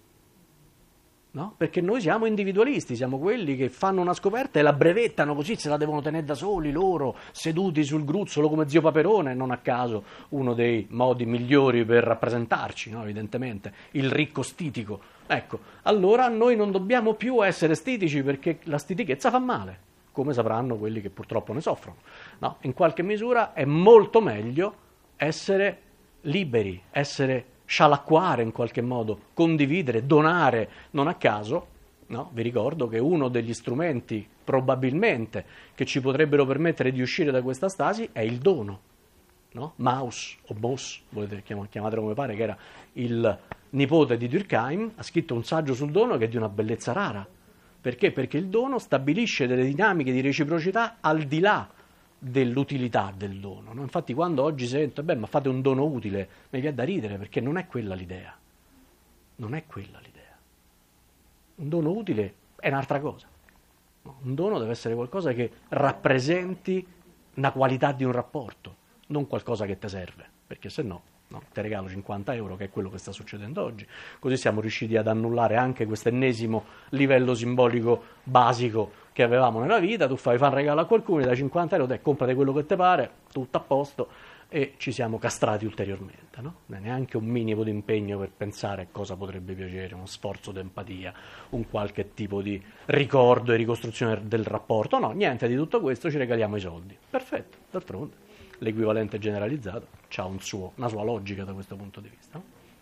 No? Perché noi siamo individualisti, siamo quelli che fanno una scoperta e la brevettano così, se la devono tenere da soli loro, seduti sul gruzzolo come zio Paperone, non a caso uno dei modi migliori per rappresentarci, no? Evidentemente, il ricco stitico. Ecco, allora noi non dobbiamo più essere stitici perché la stitichezza fa male, come sapranno quelli che purtroppo ne soffrono. No? In qualche misura è molto meglio essere liberi, essere scialacquare in qualche modo, condividere, donare. Non a caso, no? Vi ricordo che uno degli strumenti probabilmente che ci potrebbero permettere di uscire da questa stasi è il dono. No? Mauss o Boss, volete chiamatelo come pare, che era il nipote di Durkheim, ha scritto un saggio sul dono che è di una bellezza rara. Perché? Perché il dono stabilisce delle dinamiche di reciprocità al di là dell'utilità del dono. No? Infatti quando oggi sento, ma fate un dono utile, mi viene da ridere perché non è quella l'idea. Non è quella l'idea. Un dono utile è un'altra cosa. No? Un dono deve essere qualcosa che rappresenti una qualità di un rapporto, non qualcosa che ti serve, perché se no, ti regalo 50 euro, che è quello che sta succedendo oggi. Così siamo riusciti ad annullare anche questo ennesimo livello simbolico basico che avevamo nella vita. Tu fai un regalo a qualcuno, dai 50 euro, te comprate quello che ti pare, tutto a posto, e ci siamo castrati ulteriormente. No? Non è neanche un minimo di impegno per pensare a cosa potrebbe piacere, uno sforzo di empatia, un qualche tipo di ricordo e ricostruzione del rapporto. No, niente di tutto questo, ci regaliamo i soldi. Perfetto, d'altronde l'equivalente generalizzato ha una sua logica da questo punto di vista.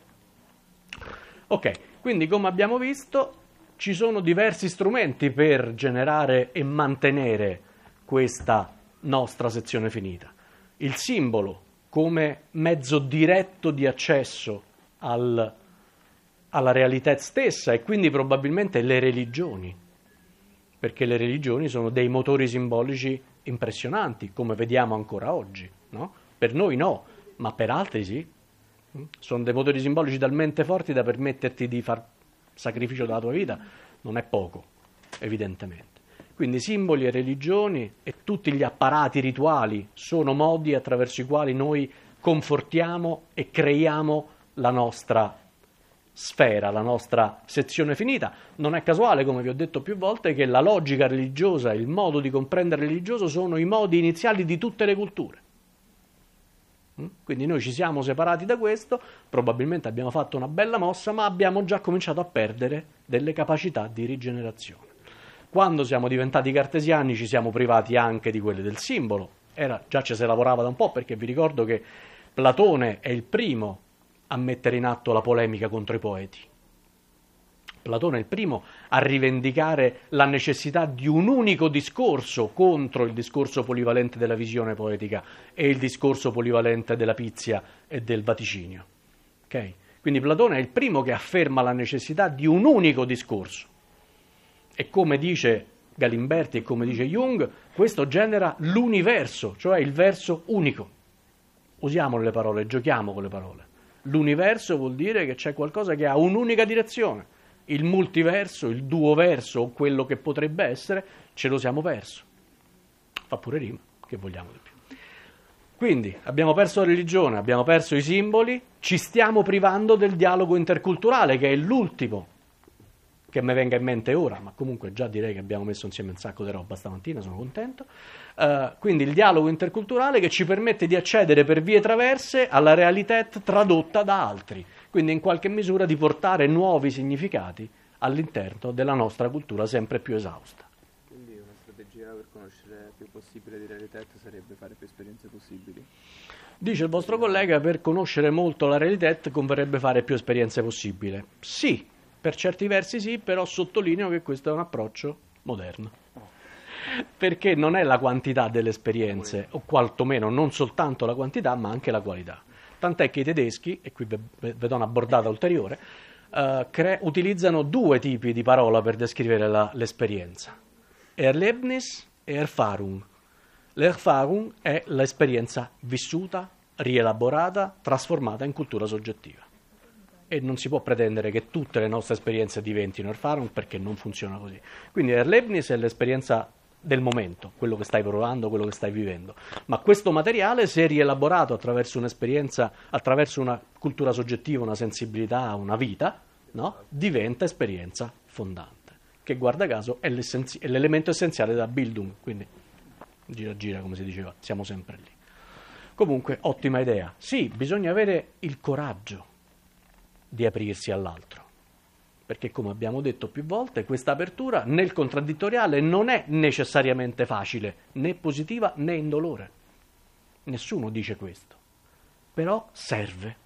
Ok, quindi come abbiamo visto ci sono diversi strumenti per generare e mantenere questa nostra sezione finita. Il simbolo come mezzo diretto di accesso alla realità stessa, e quindi probabilmente le religioni, perché le religioni sono dei motori simbolici impressionanti, come vediamo ancora oggi, no? Per noi no, ma per altri sì. Sono dei motori simbolici talmente forti da permetterti di far sacrificio della tua vita, non è poco, evidentemente. Quindi simboli e religioni e tutti gli apparati rituali sono modi attraverso i quali noi confortiamo e creiamo la nostra sfera, la nostra sezione finita. Non è casuale, come vi ho detto più volte, che la logica religiosa, il modo di comprendere religioso sono i modi iniziali di tutte le culture. Quindi noi ci siamo separati da questo, probabilmente abbiamo fatto una bella mossa, ma abbiamo già cominciato a perdere delle capacità di rigenerazione. Quando siamo diventati cartesiani ci siamo privati anche di quelle del simbolo. Già ci si lavorava da un po', perché vi ricordo che Platone è il primo a mettere in atto la polemica contro i poeti. Platone è il primo a rivendicare la necessità di un unico discorso contro il discorso polivalente della visione poetica e il discorso polivalente della pizia e del vaticinio. Okay? Quindi Platone è il primo che afferma la necessità di un unico discorso. E come dice Galimberti e come dice Jung, questo genera l'universo, cioè il verso unico. Usiamo le parole, giochiamo con le parole. L'universo vuol dire che c'è qualcosa che ha un'unica direzione. Il multiverso, il duoverso o quello che potrebbe essere, ce lo siamo perso. Fa pure rima, che vogliamo di più. Quindi abbiamo perso la religione, abbiamo perso i simboli, ci stiamo privando del dialogo interculturale, che è l'ultimo che mi venga in mente ora, ma comunque già direi che abbiamo messo insieme un sacco di roba stamattina, sono contento. Quindi il dialogo interculturale che ci permette di accedere per vie traverse alla realità tradotta da altri, quindi in qualche misura di portare nuovi significati all'interno della nostra cultura sempre più esausta. Quindi una strategia per conoscere più possibile di realità sarebbe fare più esperienze possibili? Dice il vostro collega, per conoscere molto la realità converrebbe fare più esperienze possibili. Sì, per certi versi sì, però sottolineo che questo è un approccio moderno. Perché non è la quantità delle esperienze, o quantomeno non soltanto la quantità, ma anche la qualità. Tant'è che i tedeschi, e qui vedo una bordata ulteriore, utilizzano due tipi di parola per descrivere l'esperienza. Erlebnis e Erfahrung. L'Erfahrung è l'esperienza vissuta, rielaborata, trasformata in cultura soggettiva. E non si può pretendere che tutte le nostre esperienze diventino Erfahrung, perché non funziona così. Quindi Erlebnis è l'esperienza del momento, quello che stai provando, quello che stai vivendo. Ma questo materiale, se rielaborato attraverso un'esperienza, attraverso una cultura soggettiva, una sensibilità, una vita, no? Diventa esperienza fondante, che guarda caso è l'elemento essenziale della Bildung, quindi gira gira, come si diceva, siamo sempre lì. Comunque, ottima idea. Sì, bisogna avere il coraggio di aprirsi all'altro, perché come abbiamo detto più volte, questa apertura nel contraddittoriale non è necessariamente facile, né positiva né indolore. Nessuno dice questo, però serve.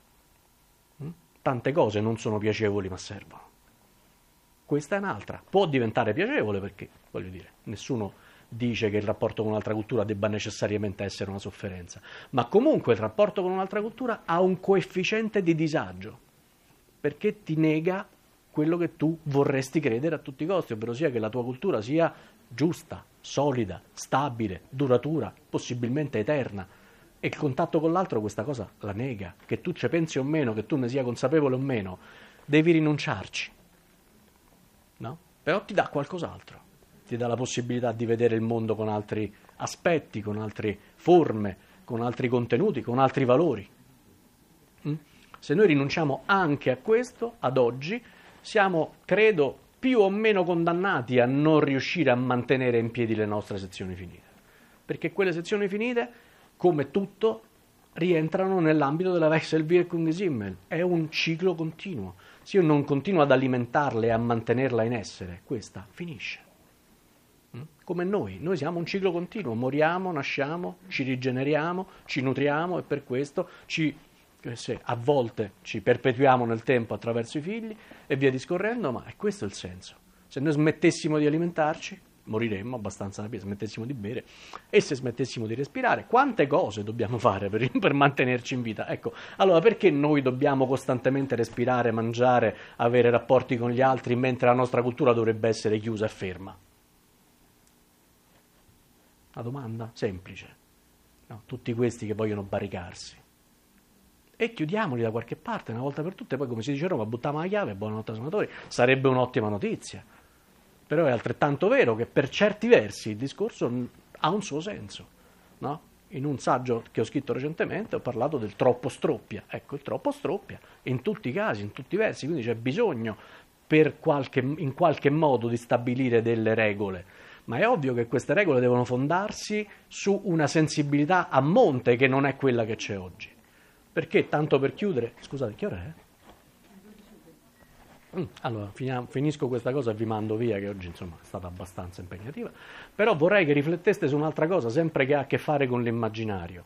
Tante cose non sono piacevoli, ma servono. Questa è un'altra. Può diventare piacevole perché, voglio dire, nessuno dice che il rapporto con un'altra cultura debba necessariamente essere una sofferenza, ma comunque il rapporto con un'altra cultura ha un coefficiente di disagio, perché ti nega quello che tu vorresti credere a tutti i costi, ovvero sia che la tua cultura sia giusta, solida, stabile, duratura, possibilmente eterna. E il contatto con l'altro questa cosa la nega, che tu ci pensi o meno, che tu ne sia consapevole o meno, devi rinunciarci, no? Però ti dà qualcos'altro, ti dà la possibilità di vedere il mondo con altri aspetti, con altre forme, con altri contenuti, con altri valori. Se noi rinunciamo anche a questo, ad oggi, siamo, credo, più o meno condannati a non riuscire a mantenere in piedi le nostre sezioni finite. Perché quelle sezioni finite, come tutto, rientrano nell'ambito della Wechselwirkung-Simmel. È un ciclo continuo. Se io non continuo ad alimentarla e a mantenerla in essere, questa finisce. Come noi siamo un ciclo continuo. Moriamo, nasciamo, ci rigeneriamo, ci nutriamo e per questo a volte ci perpetuiamo nel tempo attraverso i figli e via discorrendo, ma è questo il senso. Se noi smettessimo di alimentarci, moriremmo abbastanza rapidamente, smettessimo di bere e se smettessimo di respirare. Quante cose dobbiamo fare per mantenerci in vita? Ecco, allora perché noi dobbiamo costantemente respirare, mangiare, avere rapporti con gli altri, mentre la nostra cultura dovrebbe essere chiusa e ferma? Una domanda semplice. No, tutti questi che vogliono barricarsi. E chiudiamoli da qualche parte una volta per tutte, poi come si dice a Roma, buttiamo la chiave, buonanotte suonatori, sarebbe un'ottima notizia. Però è altrettanto vero che per certi versi il discorso ha un suo senso, no? In un saggio che ho scritto recentemente ho parlato del troppo stroppia. Ecco, il troppo stroppia in tutti i casi, in tutti i versi, quindi c'è bisogno in qualche modo di stabilire delle regole. Ma è ovvio che queste regole devono fondarsi su una sensibilità a monte che non è quella che c'è oggi. Perché, tanto per chiudere, scusate, che ora è? Allora, finisco questa cosa e vi mando via, che oggi insomma è stata abbastanza impegnativa, però vorrei che rifletteste su un'altra cosa, sempre che ha a che fare con l'immaginario.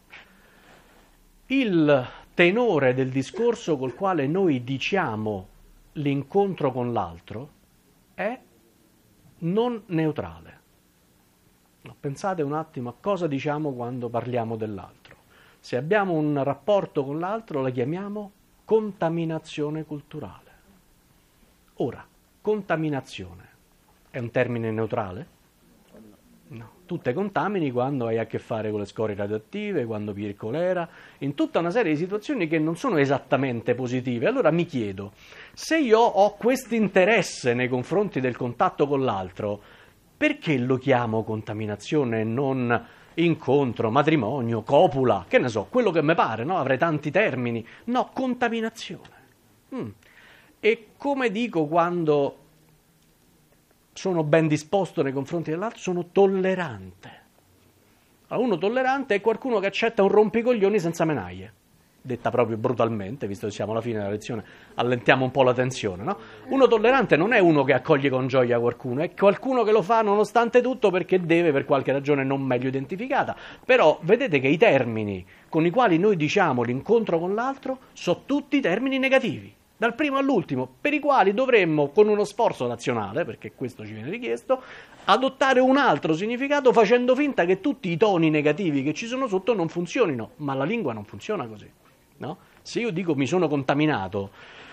Il tenore del discorso col quale noi diciamo l'incontro con l'altro è non neutrale. No, pensate un attimo a cosa diciamo quando parliamo dell'altro. Se abbiamo un rapporto con l'altro la chiamiamo contaminazione culturale. Ora, contaminazione è un termine neutrale? No. Tu te contamini quando hai a che fare con le scorie radioattive, quando pigli il colera, in tutta una serie di situazioni che non sono esattamente positive. Allora mi chiedo, se io ho questo interesse nei confronti del contatto con l'altro, perché lo chiamo contaminazione e non incontro, matrimonio, copula, che ne so, quello che mi pare, no? Avrei tanti termini. No, contaminazione. E come dico quando sono ben disposto nei confronti dell'altro, sono tollerante. Allora, uno tollerante è qualcuno che accetta un rompicoglioni senza menaglie, detta proprio brutalmente, visto che siamo alla fine della lezione, allentiamo un po' la tensione, no? Uno tollerante non è uno che accoglie con gioia qualcuno, è qualcuno che lo fa nonostante tutto perché deve, per qualche ragione non meglio identificata. Però vedete che i termini con i quali noi diciamo l'incontro con l'altro sono tutti termini negativi. Dal primo all'ultimo, per i quali dovremmo, con uno sforzo nazionale, perché questo ci viene richiesto, adottare un altro significato facendo finta che tutti i toni negativi che ci sono sotto non funzionino, ma la lingua non funziona così, no? Se io dico mi sono contaminato,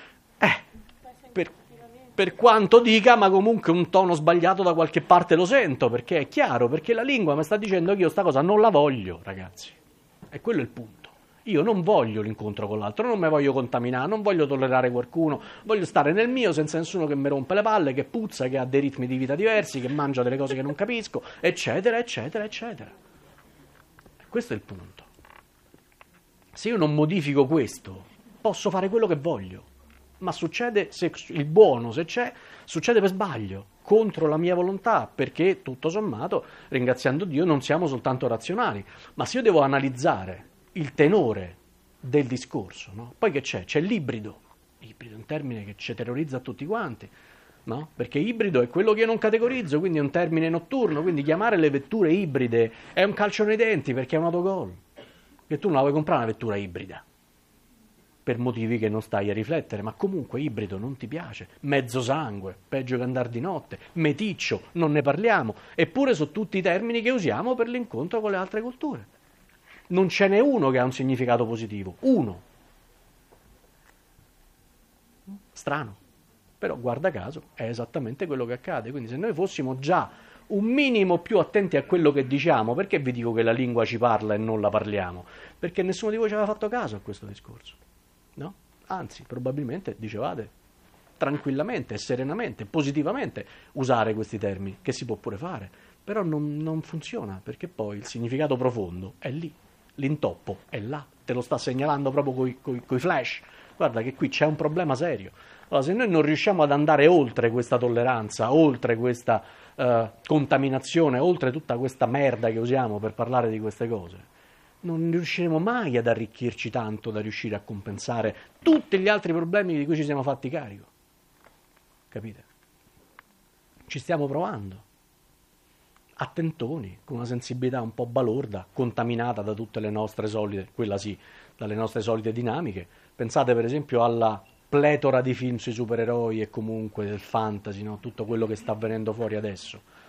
per quanto dica, ma comunque un tono sbagliato da qualche parte lo sento, perché è chiaro, perché la lingua mi sta dicendo che io sta cosa non la voglio, ragazzi, e quello è il punto. Io non voglio l'incontro con l'altro, non mi voglio contaminare, non voglio tollerare qualcuno, voglio stare nel mio senza nessuno che mi rompe le palle, che puzza, che ha dei ritmi di vita diversi, che mangia delle cose che non capisco, eccetera, eccetera, eccetera. Questo è il punto. Se io non modifico questo, posso fare quello che voglio, ma succede, se il buono, se c'è, succede per sbaglio, contro la mia volontà, perché tutto sommato, ringraziando Dio, non siamo soltanto razionali, ma se io devo analizzare il tenore del discorso, no? Poi che c'è? C'è l'ibrido. Ibrido è un termine che ci terrorizza a tutti quanti, no? Perché ibrido è quello che io non categorizzo, quindi è un termine notturno, quindi chiamare le vetture ibride è un calcio nei denti perché è un autogol. Che tu non la vuoi comprare una vettura ibrida per motivi che non stai a riflettere, ma comunque ibrido non ti piace, mezzo sangue, peggio che andare di notte, meticcio, non ne parliamo, eppure sono tutti i termini che usiamo per l'incontro con le altre culture. Non ce n'è uno che ha un significato positivo, uno. Strano, però guarda caso è esattamente quello che accade, quindi se noi fossimo già un minimo più attenti a quello che diciamo, perché vi dico che la lingua ci parla e non la parliamo? Perché nessuno di voi ci aveva fatto caso a questo discorso, no? Anzi, probabilmente dicevate tranquillamente, serenamente, positivamente usare questi termini, che si può pure fare, però non funziona, perché poi il significato profondo è lì. L'intoppo è là, te lo sta segnalando proprio coi flash. Guarda che qui c'è un problema serio. Allora, se noi non riusciamo ad andare oltre questa tolleranza, oltre questa contaminazione, oltre tutta questa merda che usiamo per parlare di queste cose, non riusciremo mai ad arricchirci tanto da riuscire a compensare tutti gli altri problemi di cui ci siamo fatti carico. Capite? Ci stiamo provando. Attentoni, con una sensibilità un po' balorda, contaminata da tutte le nostre solite, quella sì, dalle nostre solite dinamiche. Pensate per esempio alla pletora di film sui supereroi e comunque del fantasy, no? Tutto quello che sta avvenendo fuori adesso.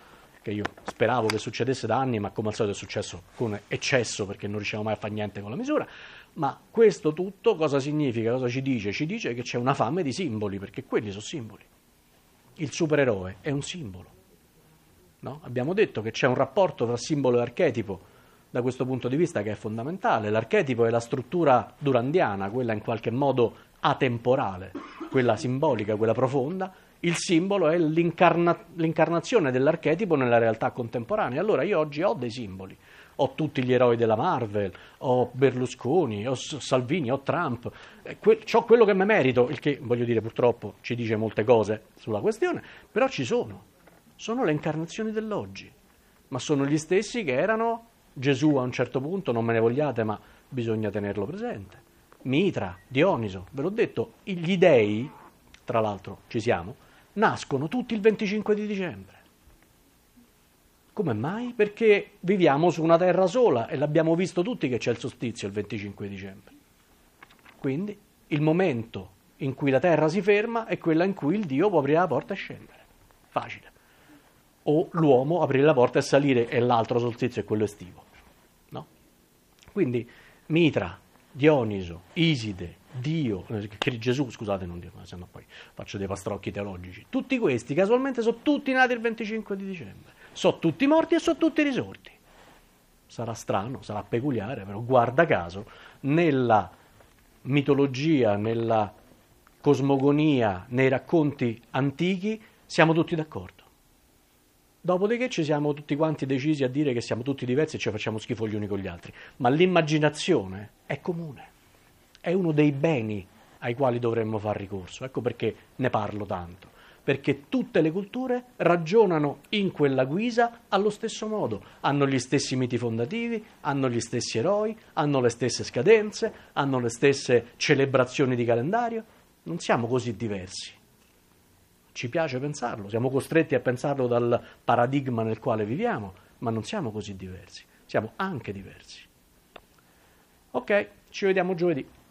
che io speravo che succedesse da anni, ma come al solito è successo con eccesso perché non riusciamo mai a fare niente con la misura. Ma questo tutto cosa significa? Cosa ci dice? Ci dice che c'è una fame di simboli, perché quelli sono simboli. Il supereroe è un simbolo. No? Abbiamo detto che c'è un rapporto tra simbolo e archetipo da questo punto di vista che è fondamentale. L'archetipo è la struttura durandiana, quella in qualche modo atemporale, quella simbolica, quella profonda. Il simbolo è l'incarnazione dell'archetipo nella realtà contemporanea. Allora io oggi ho dei simboli. Ho tutti gli eroi della Marvel, ho Berlusconi, ho Salvini, ho Trump, ho quello che mi merito, il che, voglio dire, purtroppo ci dice molte cose sulla questione, però ci sono le incarnazioni dell'oggi, ma sono gli stessi che erano Gesù a un certo punto, non me ne vogliate, ma bisogna tenerlo presente, Mitra, Dioniso, ve l'ho detto, gli dei, tra l'altro ci siamo, nascono tutti il 25 di dicembre. Come mai? Perché viviamo su una terra sola e l'abbiamo visto tutti che c'è il solstizio il 25 dicembre. Quindi il momento in cui la terra si ferma è quella in cui il Dio può aprire la porta e scendere. Facile. O l'uomo aprire la porta e salire e l'altro solstizio è quello estivo. No? Quindi Mitra, Dioniso, Iside, Dio, Gesù, scusate, non Dio, se no poi faccio dei pastrocchi teologici. Tutti questi casualmente sono tutti nati il 25 di dicembre. Sono tutti morti e sono tutti risorti. Sarà strano, sarà peculiare, però guarda caso, nella mitologia, nella cosmogonia, nei racconti antichi, siamo tutti d'accordo. Dopodiché ci siamo tutti quanti decisi a dire che siamo tutti diversi e ci facciamo schifo gli uni con gli altri. Ma l'immaginazione è comune, è uno dei beni ai quali dovremmo far ricorso. Ecco perché ne parlo tanto. Perché tutte le culture ragionano in quella guisa allo stesso modo, hanno gli stessi miti fondativi, hanno gli stessi eroi, hanno le stesse scadenze, hanno le stesse celebrazioni di calendario, non siamo così diversi. Ci piace pensarlo, siamo costretti a pensarlo dal paradigma nel quale viviamo, ma non siamo così diversi, siamo anche diversi. Ok, ci vediamo giovedì.